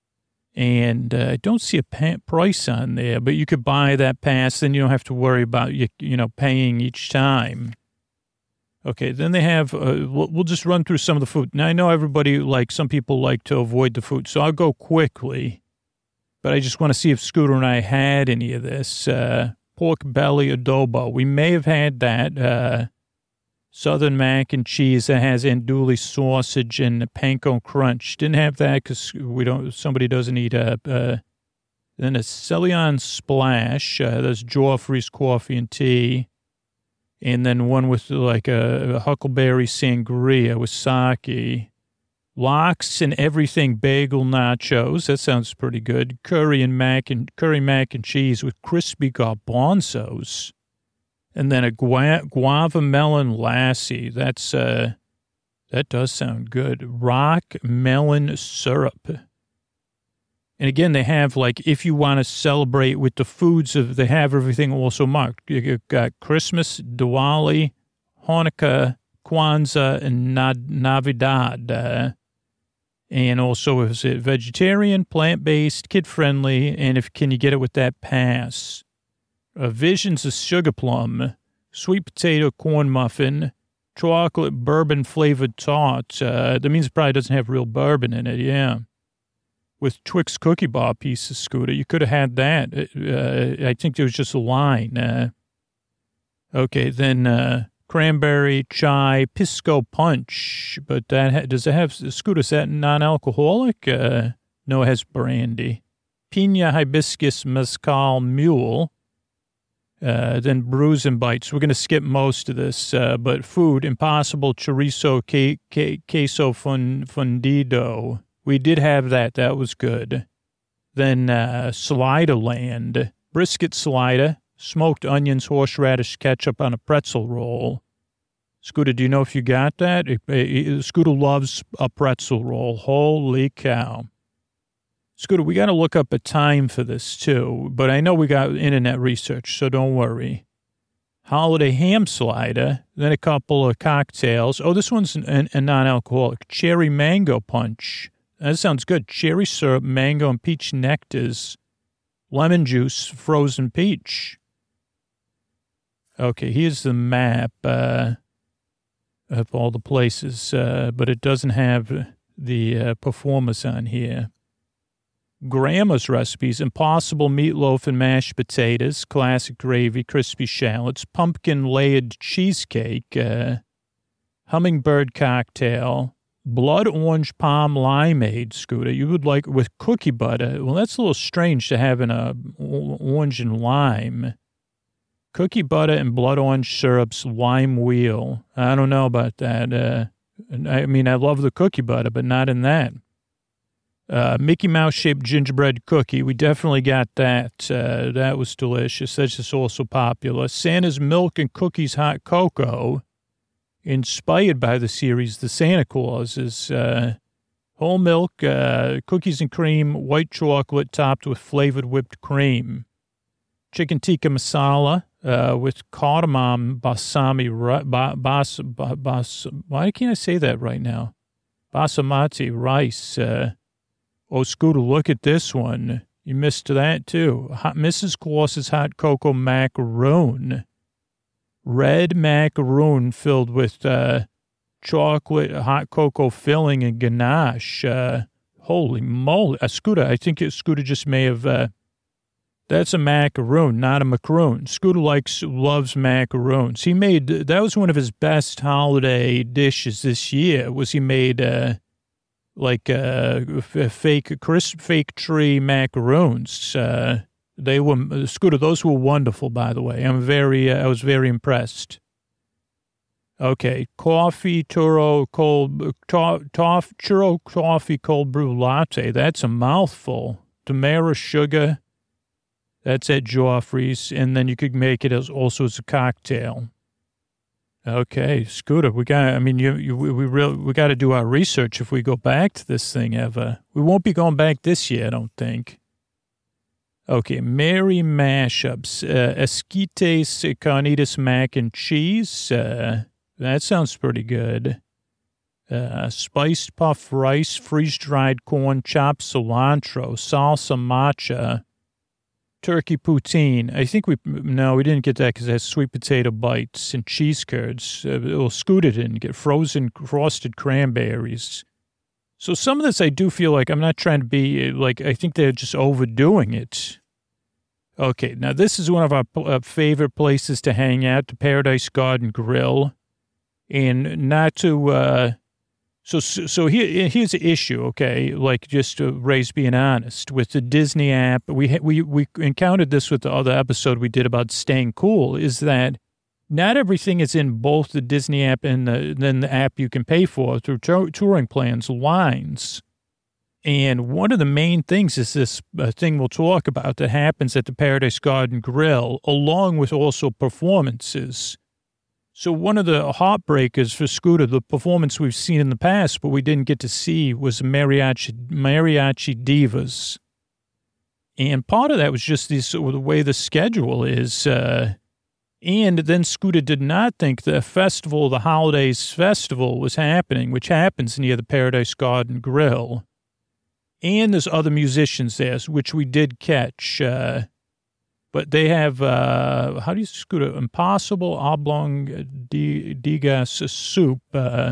And I don't see a price on there, but you could buy that pass, then you don't have to worry about paying each time. Okay, then they have, we'll just run through some of the food. Now, I know some people like to avoid the food, so I'll go quickly. But I just want to see if Scooter and I had any of this. Pork belly adobo. We may have had that. Southern mac and cheese that has andouille sausage and panko crunch. Didn't have that because somebody doesn't eat then a Celion splash. There's Joffrey's coffee and tea. And then one with like a huckleberry sangria with sake. Lox and everything bagel nachos. That sounds pretty good. Curry mac and cheese with crispy garbanzos. And then a guava melon lassi. That does sound good. Rock melon syrup. And again, they have, if you want to celebrate with the foods, they have everything also marked. You've got Christmas, Diwali, Hanukkah, Kwanzaa, and Navidad. And also, is it vegetarian, plant-based, kid-friendly, and can you get it with that pass? Visions of sugar plum, sweet potato corn muffin, chocolate bourbon-flavored tart. That means it probably doesn't have real bourbon in it, yeah. With Twix cookie bar pieces, Scooter. You could have had that. I think there was just a line. Okay, then cranberry, chai, pisco punch. But does it have, Scooter, is that non-alcoholic? No, it has brandy. Pina hibiscus mezcal mule. Then brews and bites. We're going to skip most of this, but food, impossible chorizo, queso fundido. We did have that. That was good. Then Salida Land, brisket salida, smoked onions, horseradish, ketchup on a pretzel roll. Scooter, do you know if you got that? Scooter loves a pretzel roll. Holy cow. Scooter, we got to look up a time for this too, but I know we got internet research, so don't worry. Holiday ham slider, then a couple of cocktails. Oh, this one's a non-alcoholic. Cherry mango punch. That sounds good. Cherry syrup, mango, and peach nectars. Lemon juice, frozen peach. Okay, here's the map of all the places, but it doesn't have the performers on here. Grandma's recipes: impossible meatloaf and mashed potatoes, classic gravy, crispy shallots, pumpkin layered cheesecake, hummingbird cocktail, blood orange palm limeade, Scooter. You would like with cookie butter. Well, that's a little strange to have in a orange and lime. Cookie butter and blood orange syrups, lime wheel. I don't know about that. I mean, I love the cookie butter, but not in that. Mickey Mouse shaped gingerbread cookie. We definitely got that. That was delicious. That's just also popular. Santa's milk and cookies hot cocoa, inspired by the series The Santa Clauses. Whole milk, cookies and cream, white chocolate topped with flavored whipped cream. Chicken tikka masala with cardamom basami. Why can't I say that right now? Basmati rice. Oh, Scooter, look at this one. You missed that, too. Mrs. Claus's hot cocoa macaroon. Red macaroon filled with chocolate, hot cocoa filling, and ganache. Holy moly. Scooter, I think Scooter just may have... that's a macaroon, not a macaroon. Scooter loves macaroons. That was one of his best holiday dishes this year, was he made... fake tree macaroons. They were, Scooter, those were wonderful, by the way. I was very impressed. Okay, coffee, churro coffee, cold brew latte. That's a mouthful. Demerara sugar. That's at Joffrey's. And then you could make it also as a cocktail. Okay, Scooter, we got to do our research if we go back to this thing ever. We won't be going back this year, I don't think. Okay, Merry Mashups, Esquites Carnitas mac and cheese. That sounds pretty good. Spiced puff rice, freeze-dried corn, chopped cilantro, salsa matcha. Turkey poutine. I think we didn't get that because it has sweet potato bites and cheese curds. Scooter didn't get frozen frosted cranberries. So some of this I do feel like I'm not trying to be I think they're just overdoing it. Okay, now this is one of our favorite places to hang out, the Paradise Garden Grill. And not to, So here's the issue, okay? Just to Ray's being honest with the Disney app. We encountered this with the other episode we did about staying cool. Is that not everything is in both the Disney app and then the app you can pay for through touring plans lines. And one of the main things is this thing we'll talk about that happens at the Paradise Garden Grill, along with also performances. So one of the heartbreakers for Scooter, the performance we've seen in the past, but we didn't get to see, was Mariachi Divas. And part of that was just the way the schedule is. And then Scooter did not think the festival, the holidays festival, was happening, which happens near the Paradise Garden Grill. And there's other musicians there, which we did catch. But they have, how do you Scooter? Impossible oblong digas soup,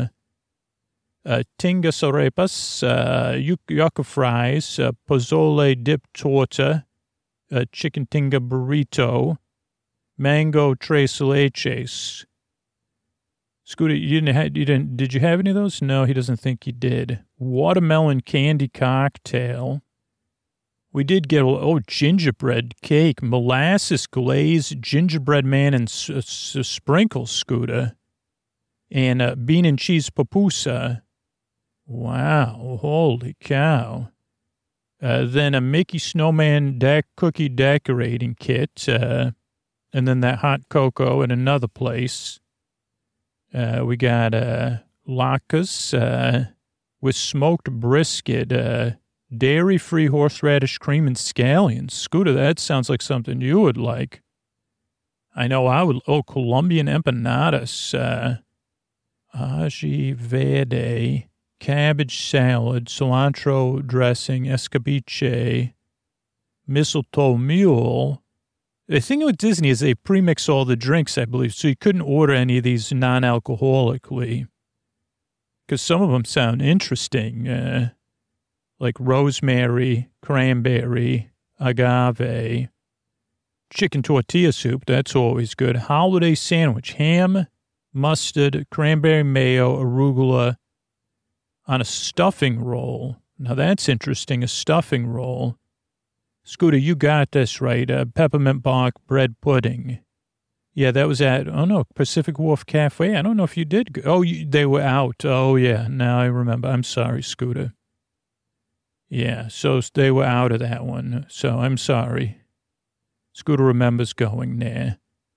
tinga sorepas, yucca fries, pozole dip torta, chicken tinga burrito, mango tres leches. Scooter, did you have any of those? No, he doesn't think he did. Watermelon candy cocktail. We did get, gingerbread cake, molasses glaze, gingerbread man and sprinkles, Scooter, and bean and cheese pupusa. Wow, holy cow. Then a Mickey Snowman cookie decorating kit, and then that hot cocoa in another place. We got latkes with smoked brisket, Dairy-free horseradish cream and scallions. Scooter, that sounds like something you would like. I know I would. Oh, Colombian empanadas. Aji verde, cabbage salad, cilantro dressing, escabeche, mistletoe mule. The thing with Disney is they premix all the drinks, I believe, so you couldn't order any of these non-alcoholically. Because some of them sound interesting, like rosemary, cranberry, agave, chicken tortilla soup, that's always good. Holiday sandwich, ham, mustard, cranberry mayo, arugula on a stuffing roll. Now that's interesting, a stuffing roll. Scooter, you got this right. Peppermint bark bread pudding. Yeah, that was at, Pacific Wharf Cafe. I don't know if you did. They were out. Oh, yeah. Now I remember. I'm sorry, Scooter. Yeah, so they were out of that one. So I'm sorry. Scooter remembers going there.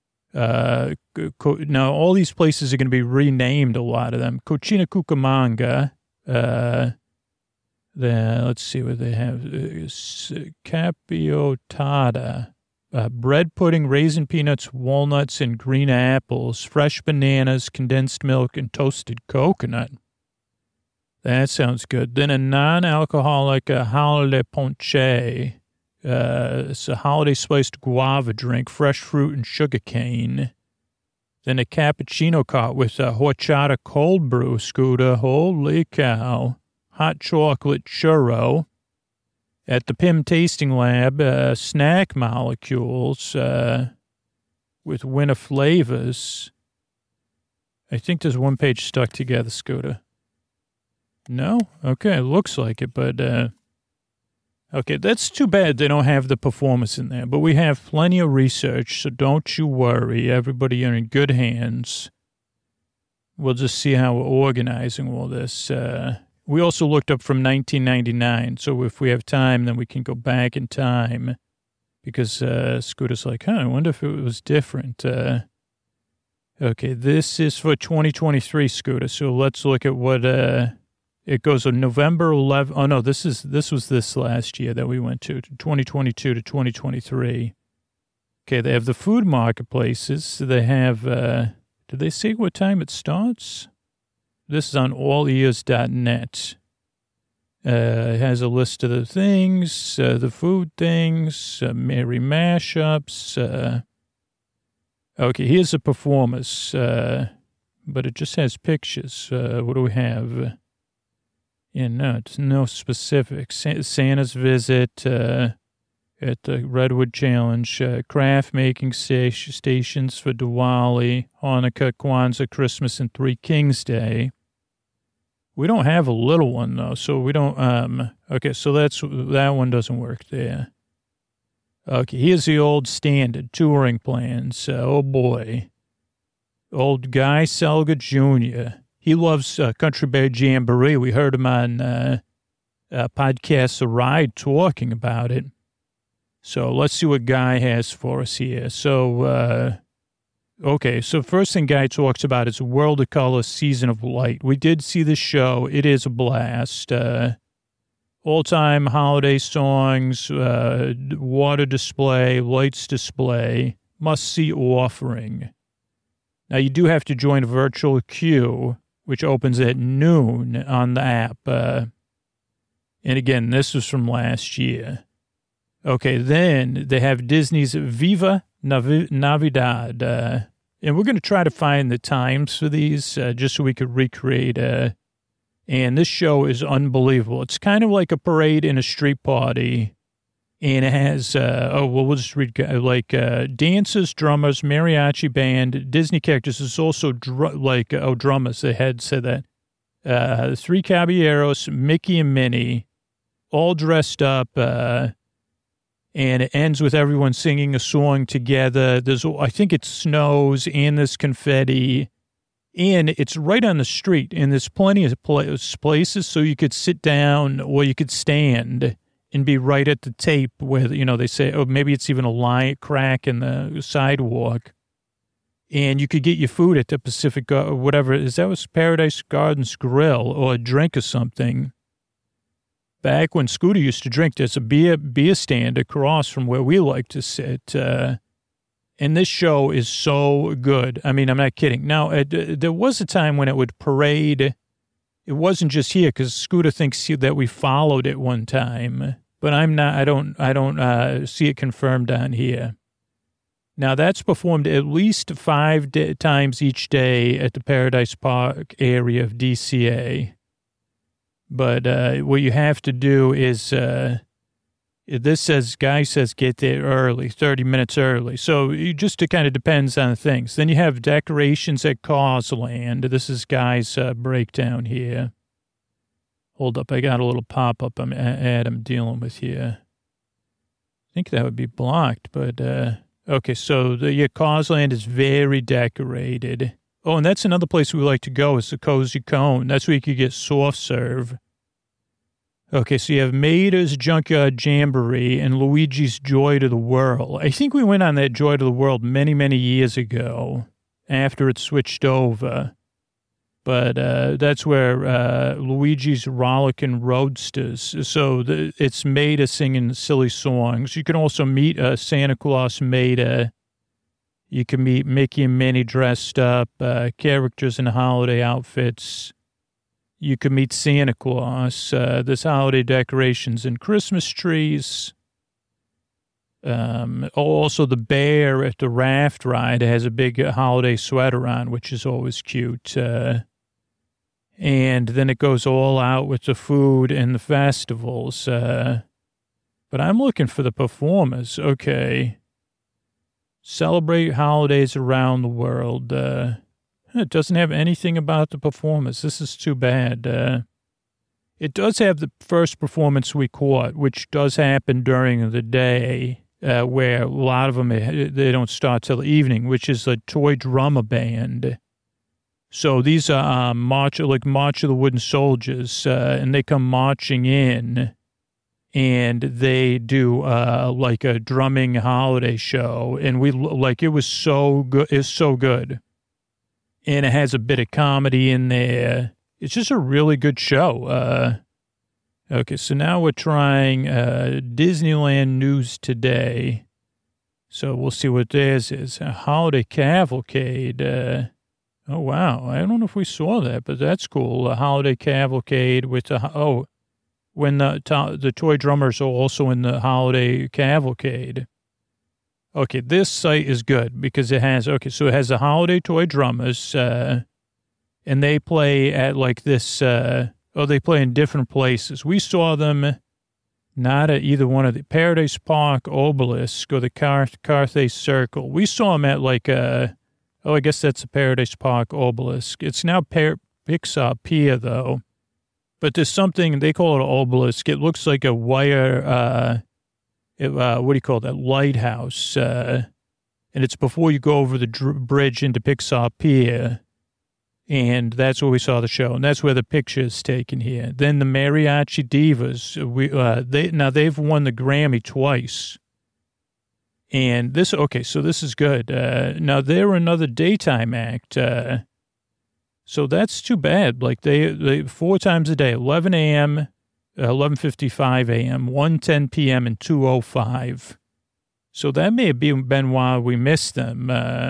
Now, all these places are going to be renamed, a lot of them. Cocina Cucamonga. Let's see what they have. Capiotada. Bread pudding, raisin peanuts, walnuts, and green apples, fresh bananas, condensed milk, and toasted coconut. That sounds good. Then a non-alcoholic holiday ponche. It's a holiday spiced guava drink, fresh fruit, and sugar cane. Then a cappuccino cart with a horchata cold brew, Scooter. Holy cow. Hot chocolate churro. At the PIM Tasting Lab, snack molecules with winter flavors. I think there's one page stuck together, Scooter. No? Okay, looks like it, but... Okay, that's too bad they don't have the performance in there, but we have plenty of research, so don't you worry. Everybody are in good hands. We'll just see how we're organizing all this. We also looked up from 1999, so if we have time, then we can go back in time, because Scooter's like, I wonder if it was different. Okay, this is for 2023, Scooter, so let's look at what it goes on November 11. Oh, no, this was this last year that we went to 2022 to 2023. Okay, they have the food marketplaces. They have, did they say what time it starts? This is on allears.net. It has a list of the things, the food things, merry mashups. Okay, here's the performers, but it just has pictures. What do we have? Yeah, no, it's no specifics. Santa's visit at the Redwood Challenge, craft making stations for Diwali, Hanukkah, Kwanzaa, Christmas, and Three Kings Day. We don't have a little one, though, so we don't, okay, so that one doesn't work there. Okay, here's the old standard touring plans. Oh, boy. Old Guy Selga Jr., he loves Country Bear Jamboree. We heard him on podcast The Ride talking about it. So let's see what Guy has for us here. So, okay, so first thing Guy talks about is World of Color Season of Light. We did see the show. It is a blast. All-time holiday songs, water display, lights display, must-see offering. Now, you do have to join a virtual queue, which opens at noon on the app. And again, this was from last year. Okay, then they have Disney's Viva Navidad. And we're going to try to find the times for these just so we could recreate. And this show is unbelievable. It's kind of like a parade in a street party. And it has, we'll just read, dancers, drummers, mariachi band, Disney characters. There's also, drummers. They had said that. The Three Caballeros, Mickey and Minnie, all dressed up. And it ends with everyone singing a song together. I think it snows and there's confetti. And it's right on the street. And there's plenty of places so you could sit down or you could stand and be right at the tape where, they say, maybe it's even a line crack in the sidewalk. And you could get your food at the Pacific, whatever. That was Paradise Gardens Grill or a drink or something. back when Scooter used to drink, there's a beer stand across from where we like to sit. And this show is so good. I mean, I'm not kidding. Now, there was a time when it would parade. It wasn't just here because Scooter thinks that we followed it one time, but I'm not. I don't see it confirmed on here. Now, that's performed at least 5 times each day at the Paradise Park area of DCA. But what you have to do is, guy says get there early, 30 minutes early. So it kind of depends on things. Then you have decorations at Causland. This is Guy's breakdown here. Hold up, I got a little pop-up I'm dealing with here. I think that would be blocked, but... Okay, so the Causland is very decorated. Oh, and that's another place we like to go is the Cozy Cone. That's where you could get soft serve. Okay, so you have Maida's Junkyard Jamboree and Luigi's Joy to the World. I think we went on that Joy to the World many, many years ago after it switched over. But that's where Luigi's Rollickin' Roadsters. So it's Maida singing silly songs. You can also meet Santa Claus Maida. You can meet Mickey and Minnie dressed up, characters in holiday outfits. You can meet Santa Claus. There's holiday decorations and Christmas trees. Also, the bear at the raft ride has a big holiday sweater on, which is always cute. And then it goes all out with the food and the festivals. But I'm looking for the performers. Okay. Celebrate holidays around the world. It doesn't have anything about the performers. This is too bad. It does have the first performance we caught, which does happen during the day, where a lot of them, they don't start till the evening, which is a toy drummer band. So these are March of the Wooden Soldiers, and they come marching in, and they do like a drumming holiday show, and it was so good. It's so good, and it has a bit of comedy in there. It's just a really good show. Okay, so now we're trying Disneyland News Today. So we'll see what theirs is. A holiday cavalcade. Oh, wow. I don't know if we saw that, but that's cool. A holiday cavalcade with when the toy drummers are also in the holiday cavalcade. Okay, this site is good because it has the holiday toy drummers, and they play at like this, they play in different places. We saw them not at either one of the Paradise Park Obelisk or the Carthay Circle. We saw them at like I guess that's the Paradise Park Obelisk. It's now Pixar Pier, though. But there's something, they call it an obelisk. It looks like a wire, what do you call that, lighthouse. And it's before you go over the bridge into Pixar Pier. And that's where we saw the show. And that's where the picture is taken here. Then the Mariachi Divas, they've won the Grammy twice. And so this is good. Now, they're another daytime act. So that's too bad. Like, they 4 times a day, 11 a.m., 11:55 a.m., 1:10 p.m., and 2:05. So that may have been why we missed them.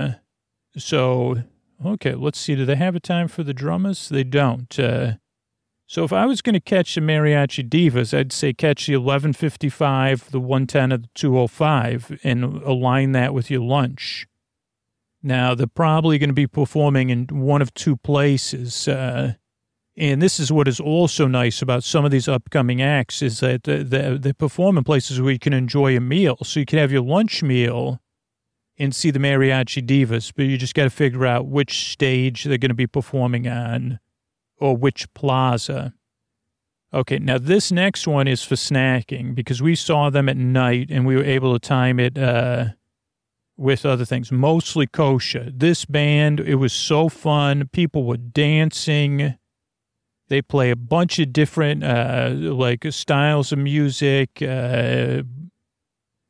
Okay, let's see. Do they have a time for the drummers? They don't. So if I was going to catch the Mariachi Divas, I'd say catch the 11:55, the 1:10, or the 2:05, and align that with your lunch. Now, they're probably going to be performing in one of 2 places. And this is what is also nice about some of these upcoming acts is that they perform in places where you can enjoy a meal. So you can have your lunch meal and see the Mariachi Divas, but you just got to figure out which stage they're going to be performing on or which plaza. Okay, now this next one is for snacking because we saw them at night and we were able to time it with other things, mostly kosher. This band, it was so fun. People were dancing. They play a bunch of different, styles of music, to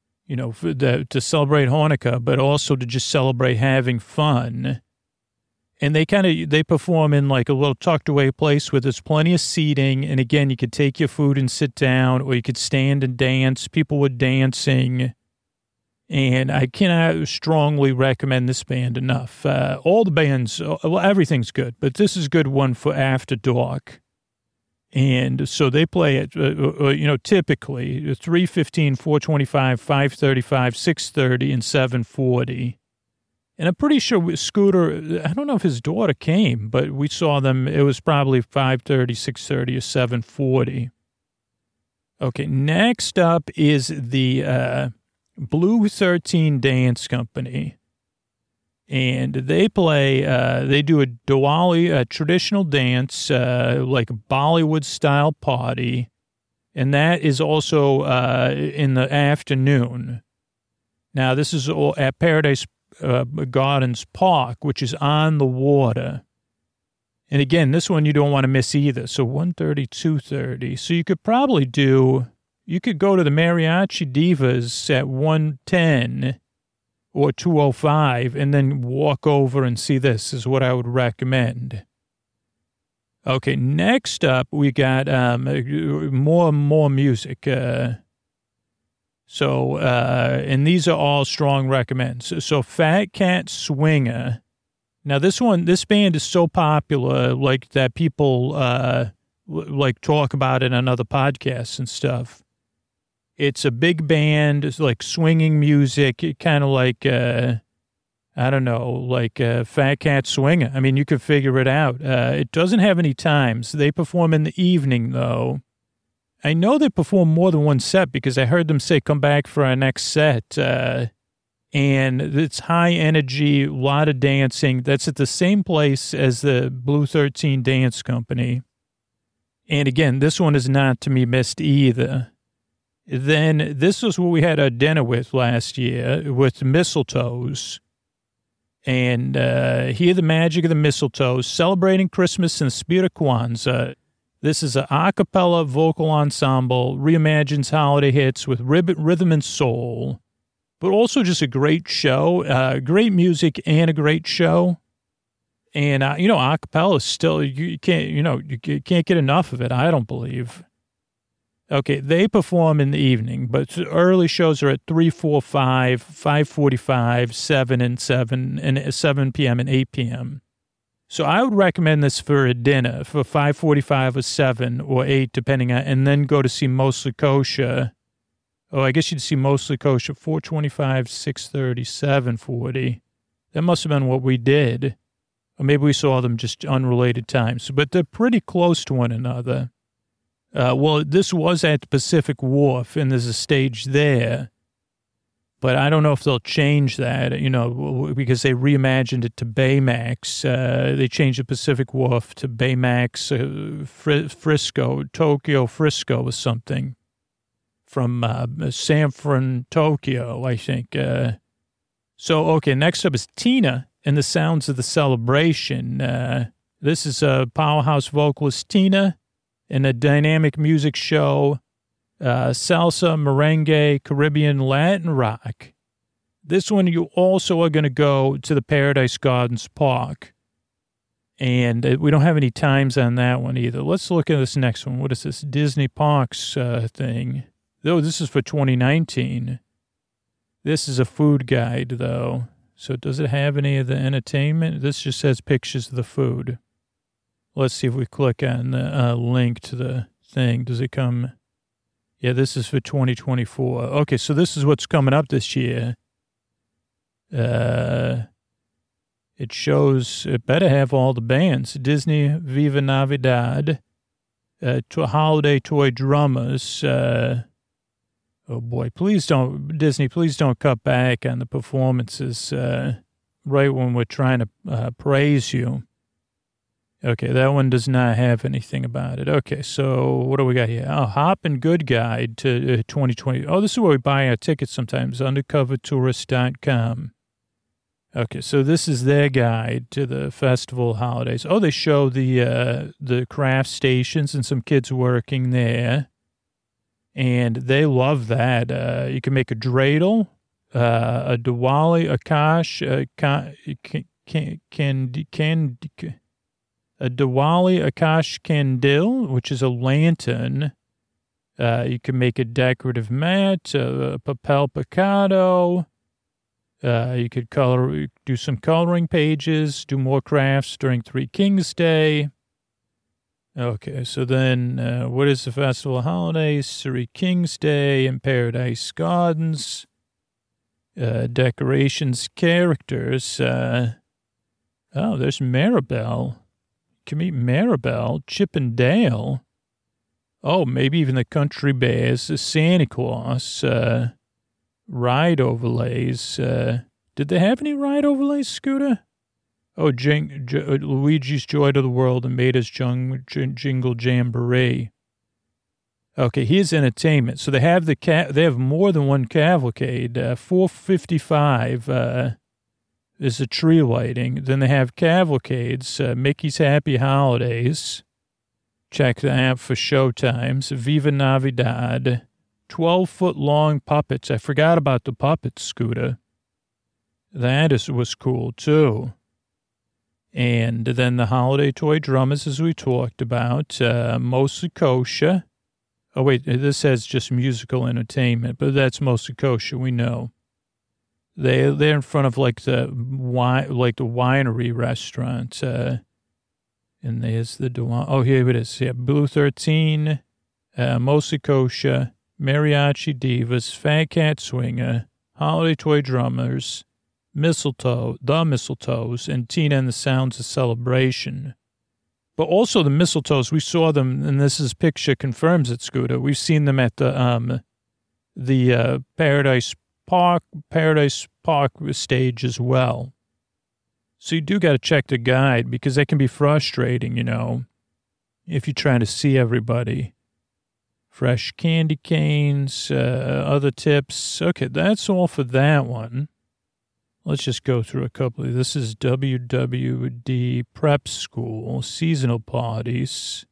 celebrate Hanukkah, but also to just celebrate having fun. And they perform in like a little tucked away place where there's plenty of seating. And again, you could take your food and sit down, or you could stand and dance. People were dancing. And I cannot strongly recommend this band enough. All the bands, well, everything's good, but this is a good one for after dark. And so they play it, typically 3:15, 4:25, 5:35, 6:30, and 7:40. And I'm pretty sure Scooter, I don't know if his daughter came, but we saw them. It was probably 5:30, 6:30, or 7:40. Okay, next up is the Blue 13 Dance Company. And they play, they do a Diwali, a traditional dance, like Bollywood-style party. And that is also in the afternoon. Now, this is all at Paradise Gardens Park, which is on the water. And again, this one you don't want to miss either. So 1:30, 2:30. So you could probably you could go to the Mariachi Divas at 1:10 or 2:05 and then walk over and see this is what I would recommend. Okay, next up we got more music. And these are all strong recommends. So Fat Cat Swinger. Now this band is so popular, like that people like talk about it on other podcasts and stuff. It's a big band. It's like swinging music, kind of like, Fat Cat Swinger. I mean, you could figure it out. It doesn't have any times. They perform in the evening, though. I know they perform more than one set because I heard them say, come back for our next set. And it's high energy, a lot of dancing. That's at the same place as the Blue 13 Dance Company. And again, this one is not to be missed either. Then this was what we had a dinner with last year with Mistletoes. And Hear the Magic of the Mistletoes, celebrating Christmas in the spirit of Kwanzaa. This is an a cappella vocal ensemble, reimagines holiday hits with rhythm and soul, but also just a great show, great music and a great show. And, a cappella is still, you can't get enough of it, I don't believe. Okay, they perform in the evening, but early shows are at 3, 4, 5, 5:45, 7, and 7 p.m. and 8 p.m. So I would recommend this for a dinner for 5:45 or 7 or 8, depending on, and then go to see Mostly Kosher. Oh, I guess you'd see Mostly Kosher 4:25, 6:30, 7:40. That must have been what we did. Or maybe we saw them just unrelated times, but they're pretty close to one another. This was at the Pacific Wharf, and there's a stage there. But I don't know if they'll change that, because they reimagined it to Baymax. They changed the Pacific Wharf to Baymax Tokyo Frisco or something from San Fran, Tokyo, I think. Next up is Tina and the Sounds of the Celebration. This is a powerhouse vocalist, Tina, in a dynamic music show, salsa, merengue, Caribbean, Latin rock. This one, you also are going to go to the Paradise Gardens Park. And we don't have any times on that one either. Let's look at this next one. What is this? Disney Parks thing. Oh, this is for 2019. This is a food guide, though. So does it have any of the entertainment? This just says pictures of the food. Let's see if we click on the link to the thing. Does it come? Yeah, this is for 2024. Okay, so this is what's coming up this year. It shows, it better have all the bands. Disney Viva Navidad, Holiday Toy Drummers. Oh boy, Disney, please don't cut back on the performances right when we're trying to praise you. Okay, that one does not have anything about it. Okay, so what do we got here? Oh, Hoppin' Good Guide to 2020. Oh, this is where we buy our tickets sometimes, undercovertourist.com. Okay, so this is their guide to the festival holidays. Oh, they show the craft stations and some kids working there. And they love that. You can make a dreidel, a Diwali, Akash, a Diwali Akash Kandil, which is a lantern. You can make a decorative mat, a papel picado. You could do some coloring pages, do more crafts during Three Kings Day. Okay, so then what is the festival of holidays? Three Kings Day in Paradise Gardens. Decorations, characters. There's Maribel. You can meet Maribel, Chip and Dale. Oh, maybe even the Country Bears, the Santa Claus, ride overlays. Did they have any ride overlays, Scooter? Oh, Luigi's Joy to the World and Maida's Jingle Jamboree. Okay, here's entertainment. So they have they have more than one cavalcade. 4:55 is a tree lighting. Then they have cavalcades. Mickey's Happy Holidays. Check the app for showtimes. Viva Navidad. 12-foot-long puppets. I forgot about the puppets, Scooter. That was cool, too. And then the holiday toy drummers, as we talked about. Mostly kosher. Oh, wait, this says just musical entertainment, but that's mostly kosher, we know. They're in front of, like the winery restaurant. And there's the here it is. Yeah, Blue 13, mostly kosher, Mariachi Divas, Fat Cat Swinger, Holiday Toy Drummers, the Mistletoes, and Tina and the Sounds of Celebration. But also the Mistletoes, we saw them, and this picture confirms it, Scooter. We've seen them at the Paradise Park stage as well. So you do got to check the guide because that can be frustrating, if you're trying to see everybody. Fresh candy canes, other tips. Okay, that's all for that one. Let's just go through a couple. This is WWD Prep School, seasonal parties,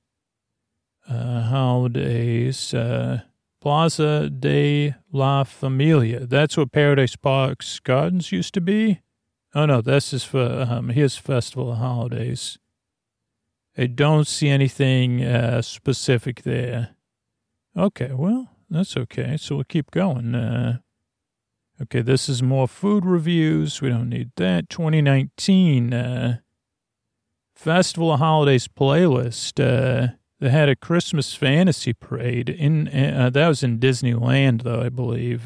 holidays, Plaza de la Familia. That's what Paradise Park's Gardens used to be. Oh, no, this is for, here's Festival of Holidays. I don't see anything specific there. Okay, well, that's okay. So we'll keep going. Okay, this is more food reviews. We don't need that. 2019 Festival of Holidays playlist. They had a Christmas fantasy parade. That was in Disneyland, though, I believe.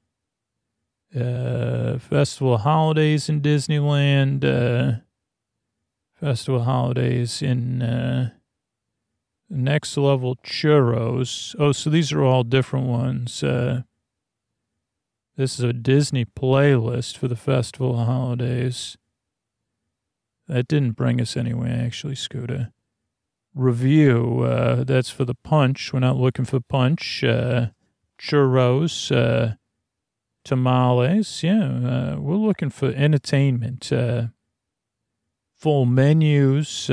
Festival of Holidays in Disneyland. Festival of Holidays in Next Level Churros. Oh, so these are all different ones. This is a Disney playlist for the Festival of Holidays. That didn't bring us anywhere, actually, Scooter. Review, that's for the punch. We're not looking for punch. Churros, tamales. Yeah, we're looking for entertainment. Full menus.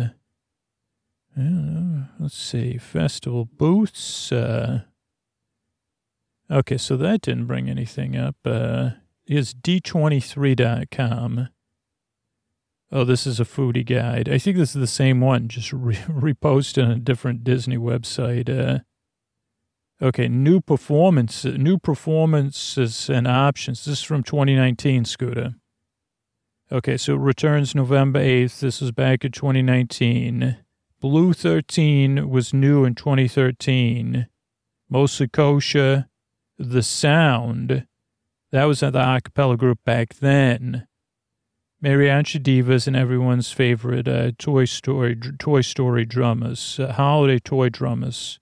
Let's see. Festival booths. Okay, so that didn't bring anything up. Here's D23.com. Oh, this is a foodie guide. I think this is the same one, just reposted on a different Disney website. Okay, new performances and options. This is from 2019, Scooter. Okay, so it returns November 8th. This was back in 2019. Blue 13 was new in 2013. Mostly kosher. The Sound, that was at the a cappella group back then. Mariachi Divas and everyone's favorite Toy Story drummers, holiday toy drummers.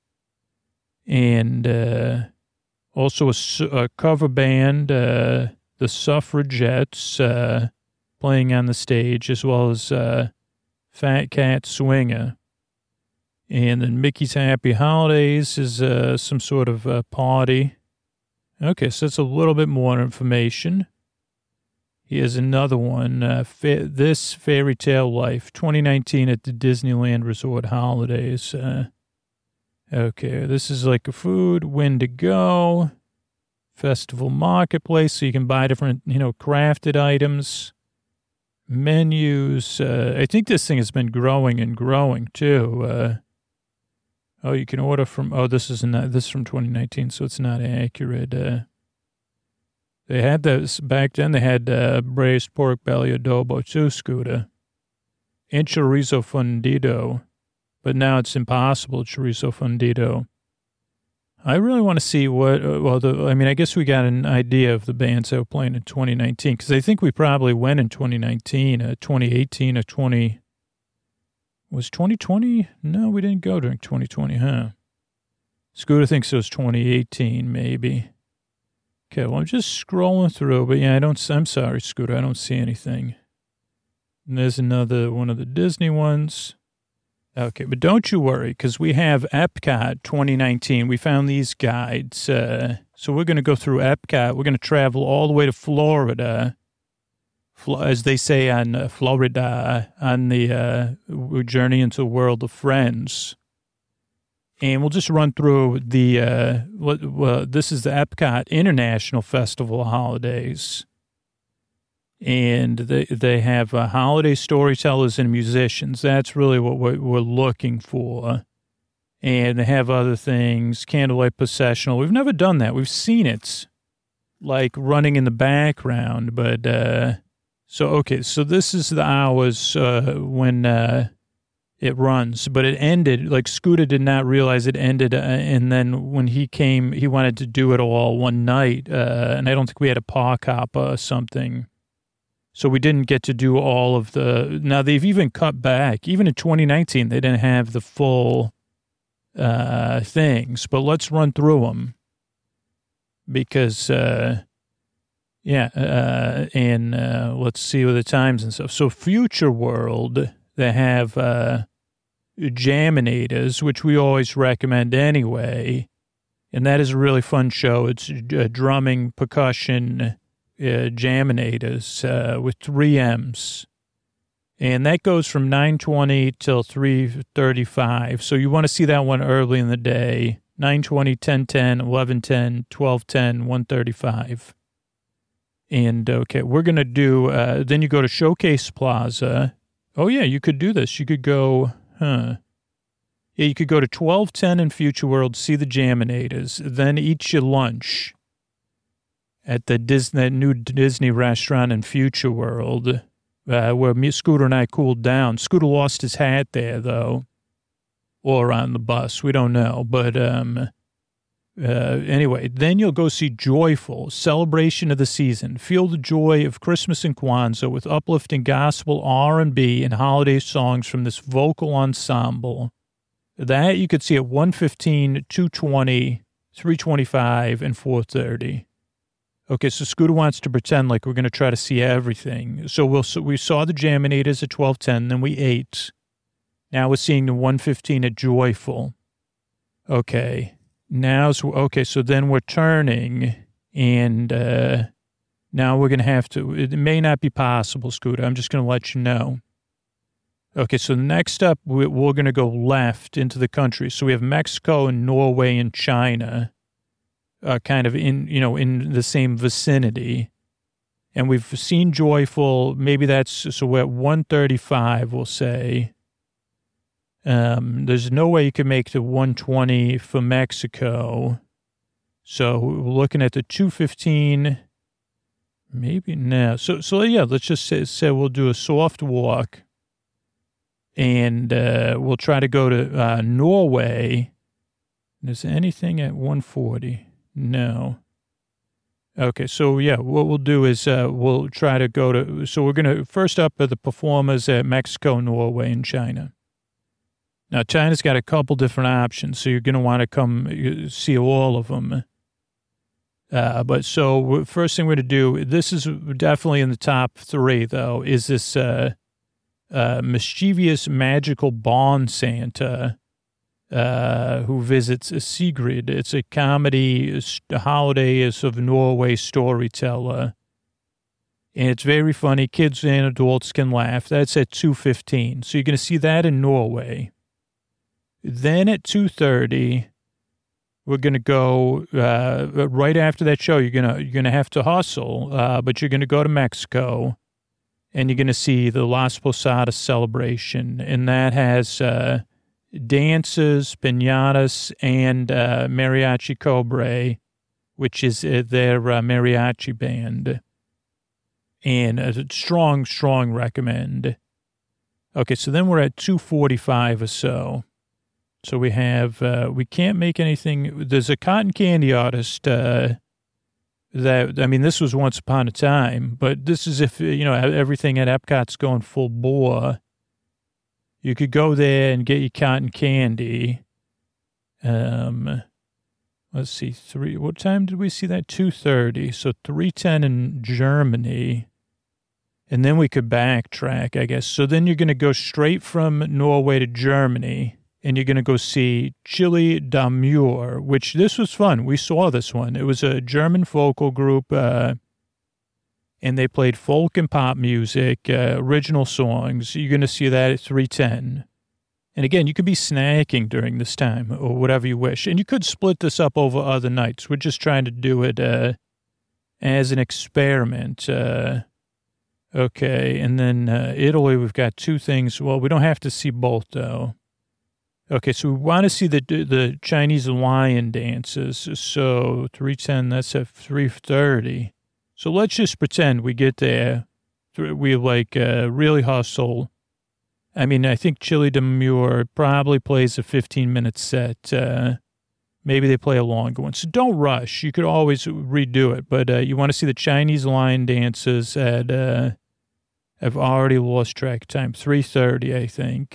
And also a cover band, the Suffragettes, playing on the stage, as well as Fat Cat Swinger. And then Mickey's Happy Holidays is some sort of party. Okay, so that's a little bit more information. Here's another one. This Fairy Tale Life, 2019 at the Disneyland Resort Holidays. Okay, this is like a food, when to go, festival marketplace, so you can buy different, crafted items. Menus. I think this thing has been growing and growing too. You can order from. Oh, this is from 2019, so it's not accurate. They had this back then. They had braised pork belly adobo too, Scooter, and chorizo fundido, but now it's impossible chorizo fundido. I really want to see what. I guess we got an idea of the bands that were playing in 2019 because I think we probably went in 2019, 2018, or 20. Was 2020? No, we didn't go during 2020, huh? Scooter thinks it was 2018, maybe. Okay, well, I'm just scrolling through, but yeah, I'm sorry, Scooter, I don't see anything. And there's another one of the Disney ones. Okay, but don't you worry, because we have Epcot 2019. We found these guides. So we're going to go through Epcot. We're going to travel all the way to Florida, as they say on Florida, on the journey into the world of friends. And we'll just run through the, this is the Epcot International Festival of Holidays. And they have holiday storytellers and musicians. That's really what we're looking for. And they have other things, candlelight processional. We've never done that. We've seen it, like running in the background. But, so this is the hours when it runs. But it ended, like Scooter did not realize it ended. And then when he came, he wanted to do it all one night. And I don't think we had a park hop or something. So we didn't get to do all of now they've even cut back. Even in 2019, they didn't have the full things, but let's run through them because, and let's see with the times and stuff. So Future World, they have Jaminators, which we always recommend anyway. And that is a really fun show. It's drumming, percussion, Jaminators with 3 M's. And that goes from 9:20 till 3:35. So you want to see that one early in the day. 9:20, 10:10, 11:10, 12:10, 1:35. And, okay, we're going to do, then you go to Showcase Plaza. Oh, yeah, you could do this. You could go, Yeah, you could go to 12:10 in Future World, see the Jaminators, then eat your lunch at the new Disney restaurant in Future World, where Scooter and I cooled down. Scooter lost his hat there, though, or on the bus. We don't know. But anyway, then you'll go see Joyful, Celebration of the Season. Feel the joy of Christmas and Kwanzaa with uplifting gospel, R&B, and holiday songs from this vocal ensemble. That you could see at 1:15, 2:20, 3:25, and 4:30. Okay, so Scooter wants to pretend like we're going to try to see everything. So we saw the Jaminators at 12:10, then we ate. Now we're seeing the 1:15 at Joyful. Okay, so then we're turning, and now we're going to have to, it may not be possible, Scooter. I'm just going to let you know. Okay, so next up, we're going to go left into the country. So we have Mexico and Norway and China. Kind of in the same vicinity. And we've seen Joyful, maybe so we're at 1:35, we'll say. There's no way you can make the 1:20 for Mexico. So we're looking at the 2:15, maybe now. So yeah, let's just say we'll do a soft walk. And we'll try to go to Norway. Is there anything at 1:40? No. Okay, so yeah, what we'll do is we'll try to go to, so we're going to, first up are the performers at Mexico, Norway, and China. Now, China's got a couple different options, so you're going to want to come see all of them. But so first thing we're going to do, this is definitely in the top 3, though, is this mischievous, magical Barn Santa who visits Sigrid. It's a comedy, holidays of Norway storyteller. And it's very funny. Kids and adults can laugh. That's at 2:15. So you're going to see that in Norway. Then at 2:30, we're going to go, right after that show, you're going to have to hustle, but you're going to go to Mexico. and you're going to see the Las Posadas celebration, and that has dances, piñatas, and Mariachi Cobre, which is their mariachi band. And a strong recommend. Okay, so then we're at 2:45 or so. So we have, we can't make anything. There's a cotton candy artist this was once upon a time, but this is if, everything at Epcot's going full bore. You could go there and get your cotton candy. Let's see, what time did we see that? 2:30. So 3:10 in Germany. And then we could backtrack, I guess. So then you're going to go straight from Norway to Germany, and you're going to go see Chili Damur, which this was fun. We saw this one. It was a German vocal group, and they played folk and pop music, original songs. You're going to see that at 3:10. And again, you could be snacking during this time or whatever you wish. And you could split this up over other nights. We're just trying to do it as an experiment. Okay, and then Italy, we've got two things. Well, we don't have to see both, though. Okay, so we want to see the Chinese lion dances. So 3:10, that's at 3:30. So let's just pretend we get there. We really hustle. I mean, I think Chili Damur probably plays a 15-minute set. Maybe they play a longer one. So don't rush. You could always redo it. But you want to see the Chinese lion dances at, I've already lost track of time, 3:30, I think.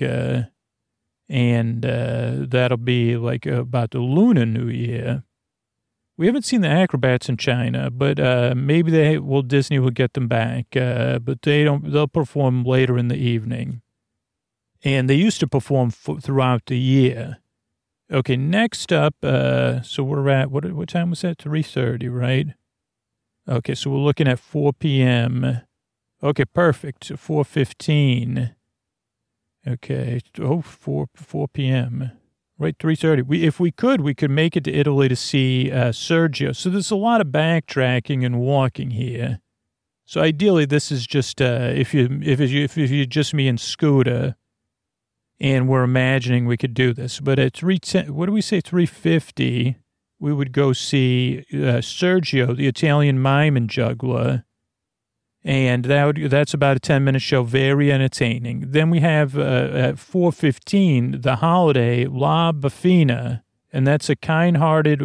And that'll be like about the Lunar New Year. We haven't seen the acrobats in China, but maybe Disney will get them back. But they'll perform later in the evening. And they used to perform throughout the year. Okay, next up, so we're at, what time was that? 3:30, right? Okay, so we're looking at 4 p.m. Okay, perfect. 4:15. Okay, 4 p.m. Right, 3:30. If we could make it to Italy to see Sergio. So there's a lot of backtracking and walking here. So ideally, this is just if you're just me and Scooter. And we're imagining we could do this. But at 3:10, what do we say, 3:50, we would go see Sergio, the Italian mime and juggler. And that's about a 10-minute show, very entertaining. Then we have at 4:15, the holiday La Befana. And that's a kind-hearted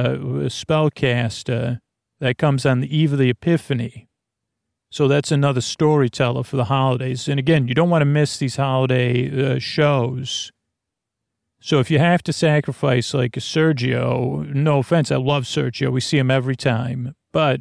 spellcaster that comes on the eve of the Epiphany. So that's another storyteller for the holidays. And again, you don't want to miss these holiday shows. So if you have to sacrifice like a Sergio, no offense, I love Sergio. We see him every time. But,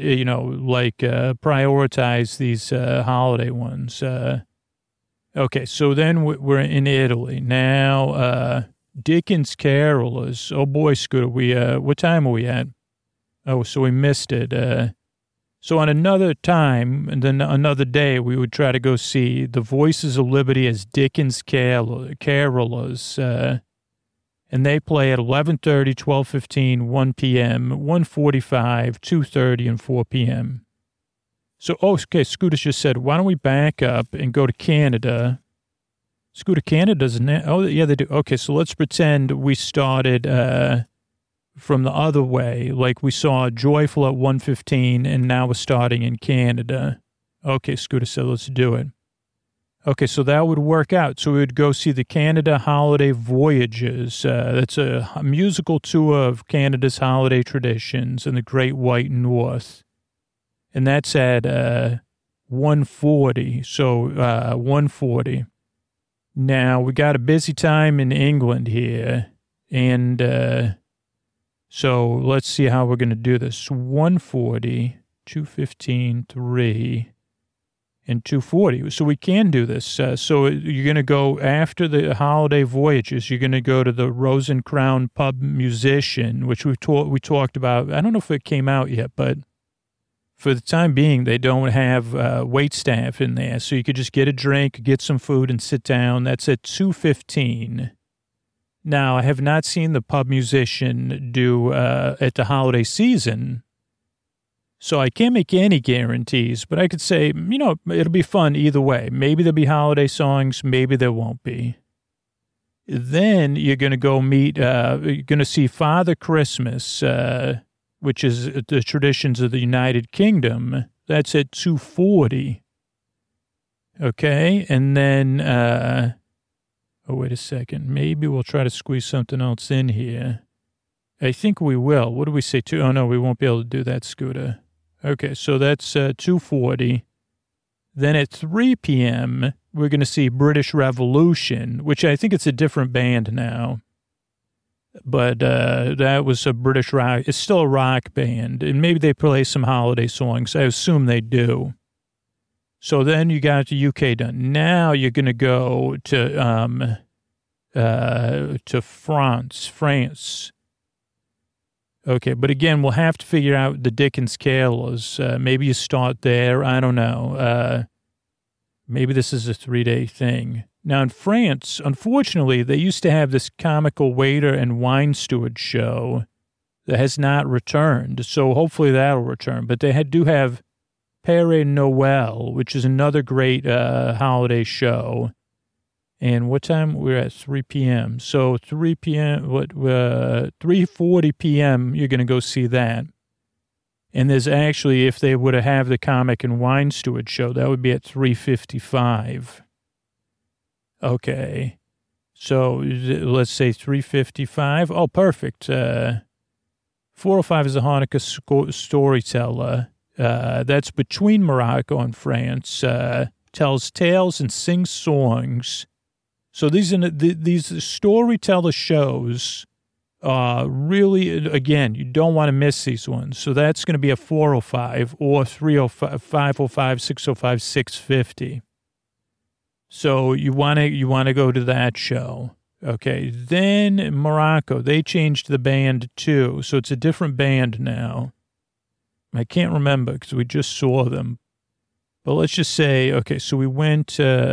prioritize these holiday ones. Okay, so then we're in Italy. Now, Dickens Carolers. Oh, boy, Scooter, what time are we at? Oh, so we missed it. So on another time, and then another day, we would try to go see The Voices of Liberty as Dickens Carolers. And they play at 11:30, 12:15, 1 p.m., 1:45, 2:30, and 4 p.m. So, okay, Scooter just said, why don't we back up and go to Canada? Scooter, Canada doesn't, oh, yeah, they do. Okay, so let's pretend we started from the other way, like we saw Joyful at 1:15, and now we're starting in Canada. Okay, Scooter said, let's do it. Okay, so that would work out. So we would go see the Canada Holiday Voyages. That's a musical tour of Canada's holiday traditions in the Great White North. And that's at 1:40. So 1:40. Now, we got a busy time in England here. And so let's see how we're going to do this. 1:40, 2:15, 3, and 2:40. So we can do this. So you're going to go after the holiday voyages. You're going to go to the Rose and Crown Pub Musician, which we talked about. I don't know if it came out yet, but for the time being, they don't have wait staff in there. So you could just get a drink, get some food, and sit down. That's at 2:15. Now, I have not seen the Pub Musician do at the holiday season. So I can't make any guarantees, but I could say, it'll be fun either way. Maybe there'll be holiday songs. Maybe there won't be. Then you're going to go meet, you're going to see Father Christmas, which is the traditions of the United Kingdom. That's at 2:40. Okay. And then, wait a second. Maybe we'll try to squeeze something else in here. I think we will. What do we say? Oh, no, we won't be able to do that, Scooter. Okay, so that's 2:40. Then at 3 p.m., we're going to see British Revolution, which I think it's a different band now. But that was a British rock. It's still a rock band, and maybe they play some holiday songs. I assume they do. So then you got the UK done. Now you're going to go to France. Okay, but again, we'll have to figure out the Dickens carolers. Maybe you start there. I don't know. Maybe this is a 3-day thing. Now, in France, unfortunately, they used to have this comical waiter and wine steward show that has not returned. So hopefully that'll return. But they do have Père Noël, which is another great holiday show. And what time? We're at 3 p.m. So 3 p.m., 3:40 p.m., you're going to go see that. And there's actually, if they would have the comic and wine steward show, that would be at 3:55. Okay. So let's say 3:55. Oh, perfect. 4:05 is a Hanukkah storyteller. That's between Morocco and France. Tells tales and sings songs. So these storyteller shows really, again, you don't want to miss these ones. So that's going to be a 4:05 or 3:05, 5:05, 6:05, 6:50. So you want to go to that show. Okay. Then Morocco, they changed the band too. So it's a different band now. I can't remember because we just saw them. But let's just say, okay, so we went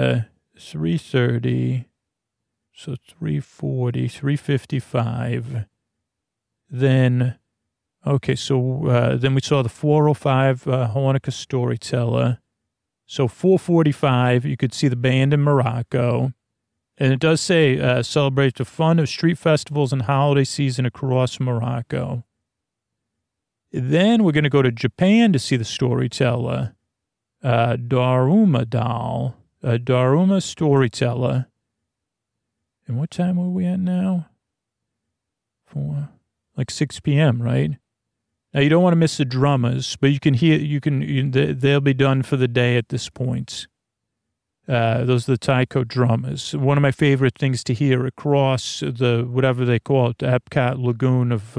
3:30. So 3:40, 3:55. Then, okay, so then we saw the 4:05 Hanukkah storyteller. So 4:45, you could see the band in Morocco. And it does say celebrate the fun of street festivals and holiday season across Morocco. Then we're going to go to Japan to see the storyteller, Daruma Doll, Daruma storyteller. And what time are we at now? 6 p.m., right? Now, you don't want to miss the drummers, but they'll be done for the day at this point. Those are the taiko drummers. One of my favorite things to hear across the, whatever they call it, the Epcot Lagoon of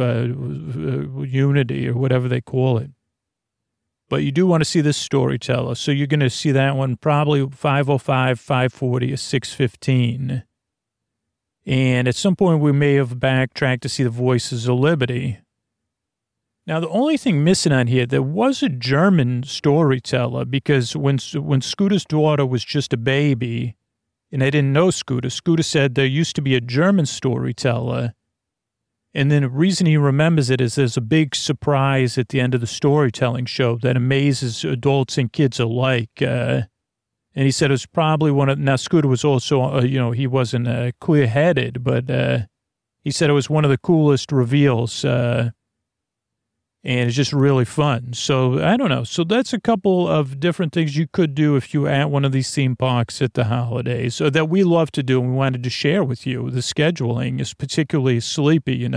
Unity or whatever they call it. But you do want to see this storyteller. So you're going to see that one probably 5:05, 5:40, or 6:15. And at some point, we may have backtracked to see the Voices of Liberty. Now, the only thing missing on here, there was a German storyteller because when Scooter's daughter was just a baby, and I didn't know Scooter said there used to be a German storyteller. And then the reason he remembers it is there's a big surprise at the end of the storytelling show that amazes adults and kids alike. And he said it was probably now Scooter was also, he wasn't clear-headed, but he said it was one of the coolest reveals, and it's just really fun. So, I don't know. So that's a couple of different things you could do if you were at one of these theme parks at the holidays, or that we love to do and we wanted to share with you. The scheduling is particularly sleepy,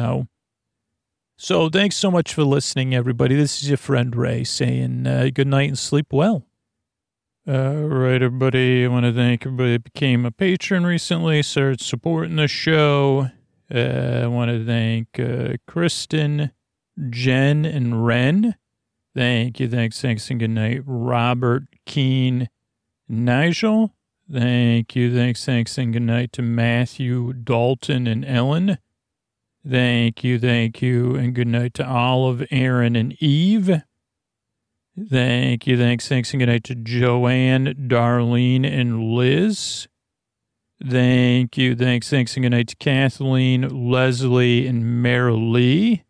So thanks so much for listening, everybody. This is your friend Ray saying good night and sleep well. All right, everybody. I want to thank everybody that became a patron recently, started supporting the show. I want to thank Kristen, Jen, and Ren. Thank you. Thanks, and good night. Robert, Keen, Nigel. Thank you. Thanks, and good night to Matthew, Dalton, and Ellen. Thank you, and good night to Olive, Aaron, and Eve. Thank you. Thanks, and good night to Joanne, Darlene, and Liz. Thank you. Thanks, and good night to Kathleen, Leslie, and Mary Lee.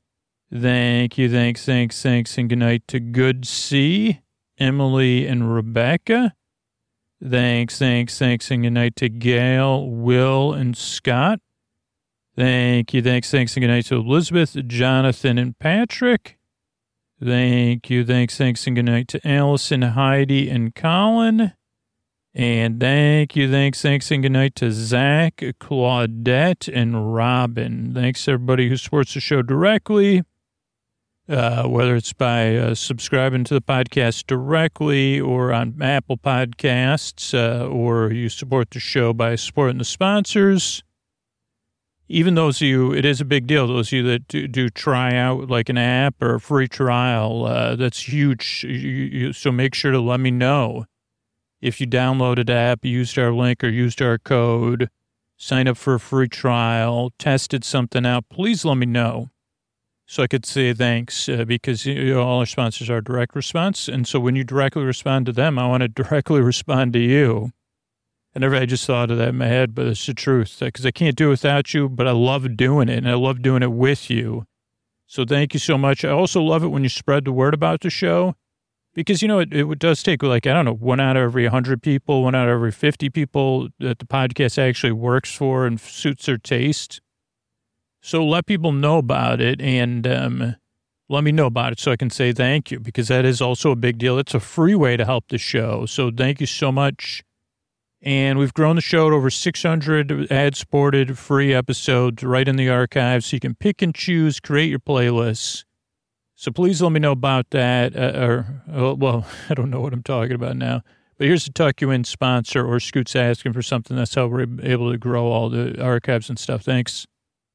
Thank you, thanks, and good night to Good C, Emily, and Rebecca. Thanks, and good night to Gail, Will, and Scott. Thank you, thanks, and good night to Elizabeth, Jonathan, and Patrick. Thank you, thanks, and good night to Allison, Heidi, and Colin. And thank you, thanks, and good night to Zach, Claudette, and Robin. Thanks to everybody who supports the show directly, whether it's by subscribing to the podcast directly or on Apple Podcasts, or you support the show by supporting the sponsors. Even those of you, it is a big deal, those of you that do try out like an app or a free trial, that's huge. So make sure to let me know. If you downloaded the app, used our link or used our code, signed up for a free trial, tested something out, please let me know so I could say thanks, because all our sponsors are direct response. And so when you directly respond to them, I want to directly respond to you. I just thought of that in my head, but it's the truth, because I can't do it without you, but I love doing it, and I love doing it with you. So thank you so much. I also love it when you spread the word about the show, because, it does take, 1 out of every 100 people, 1 out of every 50 people that the podcast actually works for and suits their taste. So let people know about it, and let me know about it so I can say thank you, because that is also a big deal. It's a free way to help the show. So thank you so much. And we've grown the show to over 600 ad-supported free episodes right in the archives, so you can pick and choose, create your playlists. So please let me know about that. I don't know what I'm talking about now. But here's a Tuck You In sponsor, or Scoot's asking for something. That's how we're able to grow all the archives and stuff. Thanks.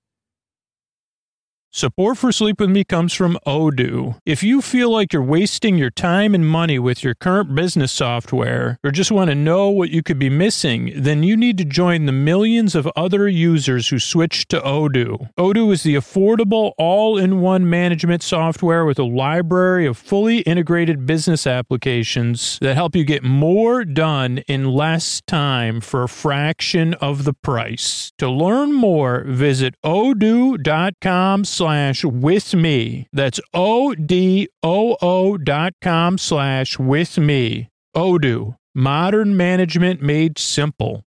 Support for Sleep With Me comes from Odoo. If you feel like you're wasting your time and money with your current business software, or just want to know what you could be missing, then you need to join the millions of other users who switched to Odoo. Odoo is the affordable, all-in-one management software with a library of fully integrated business applications that help you get more done in less time for a fraction of the price. To learn more, visit odoo.com/with me. That's ODOO.com/with me. Odoo, modern management made simple.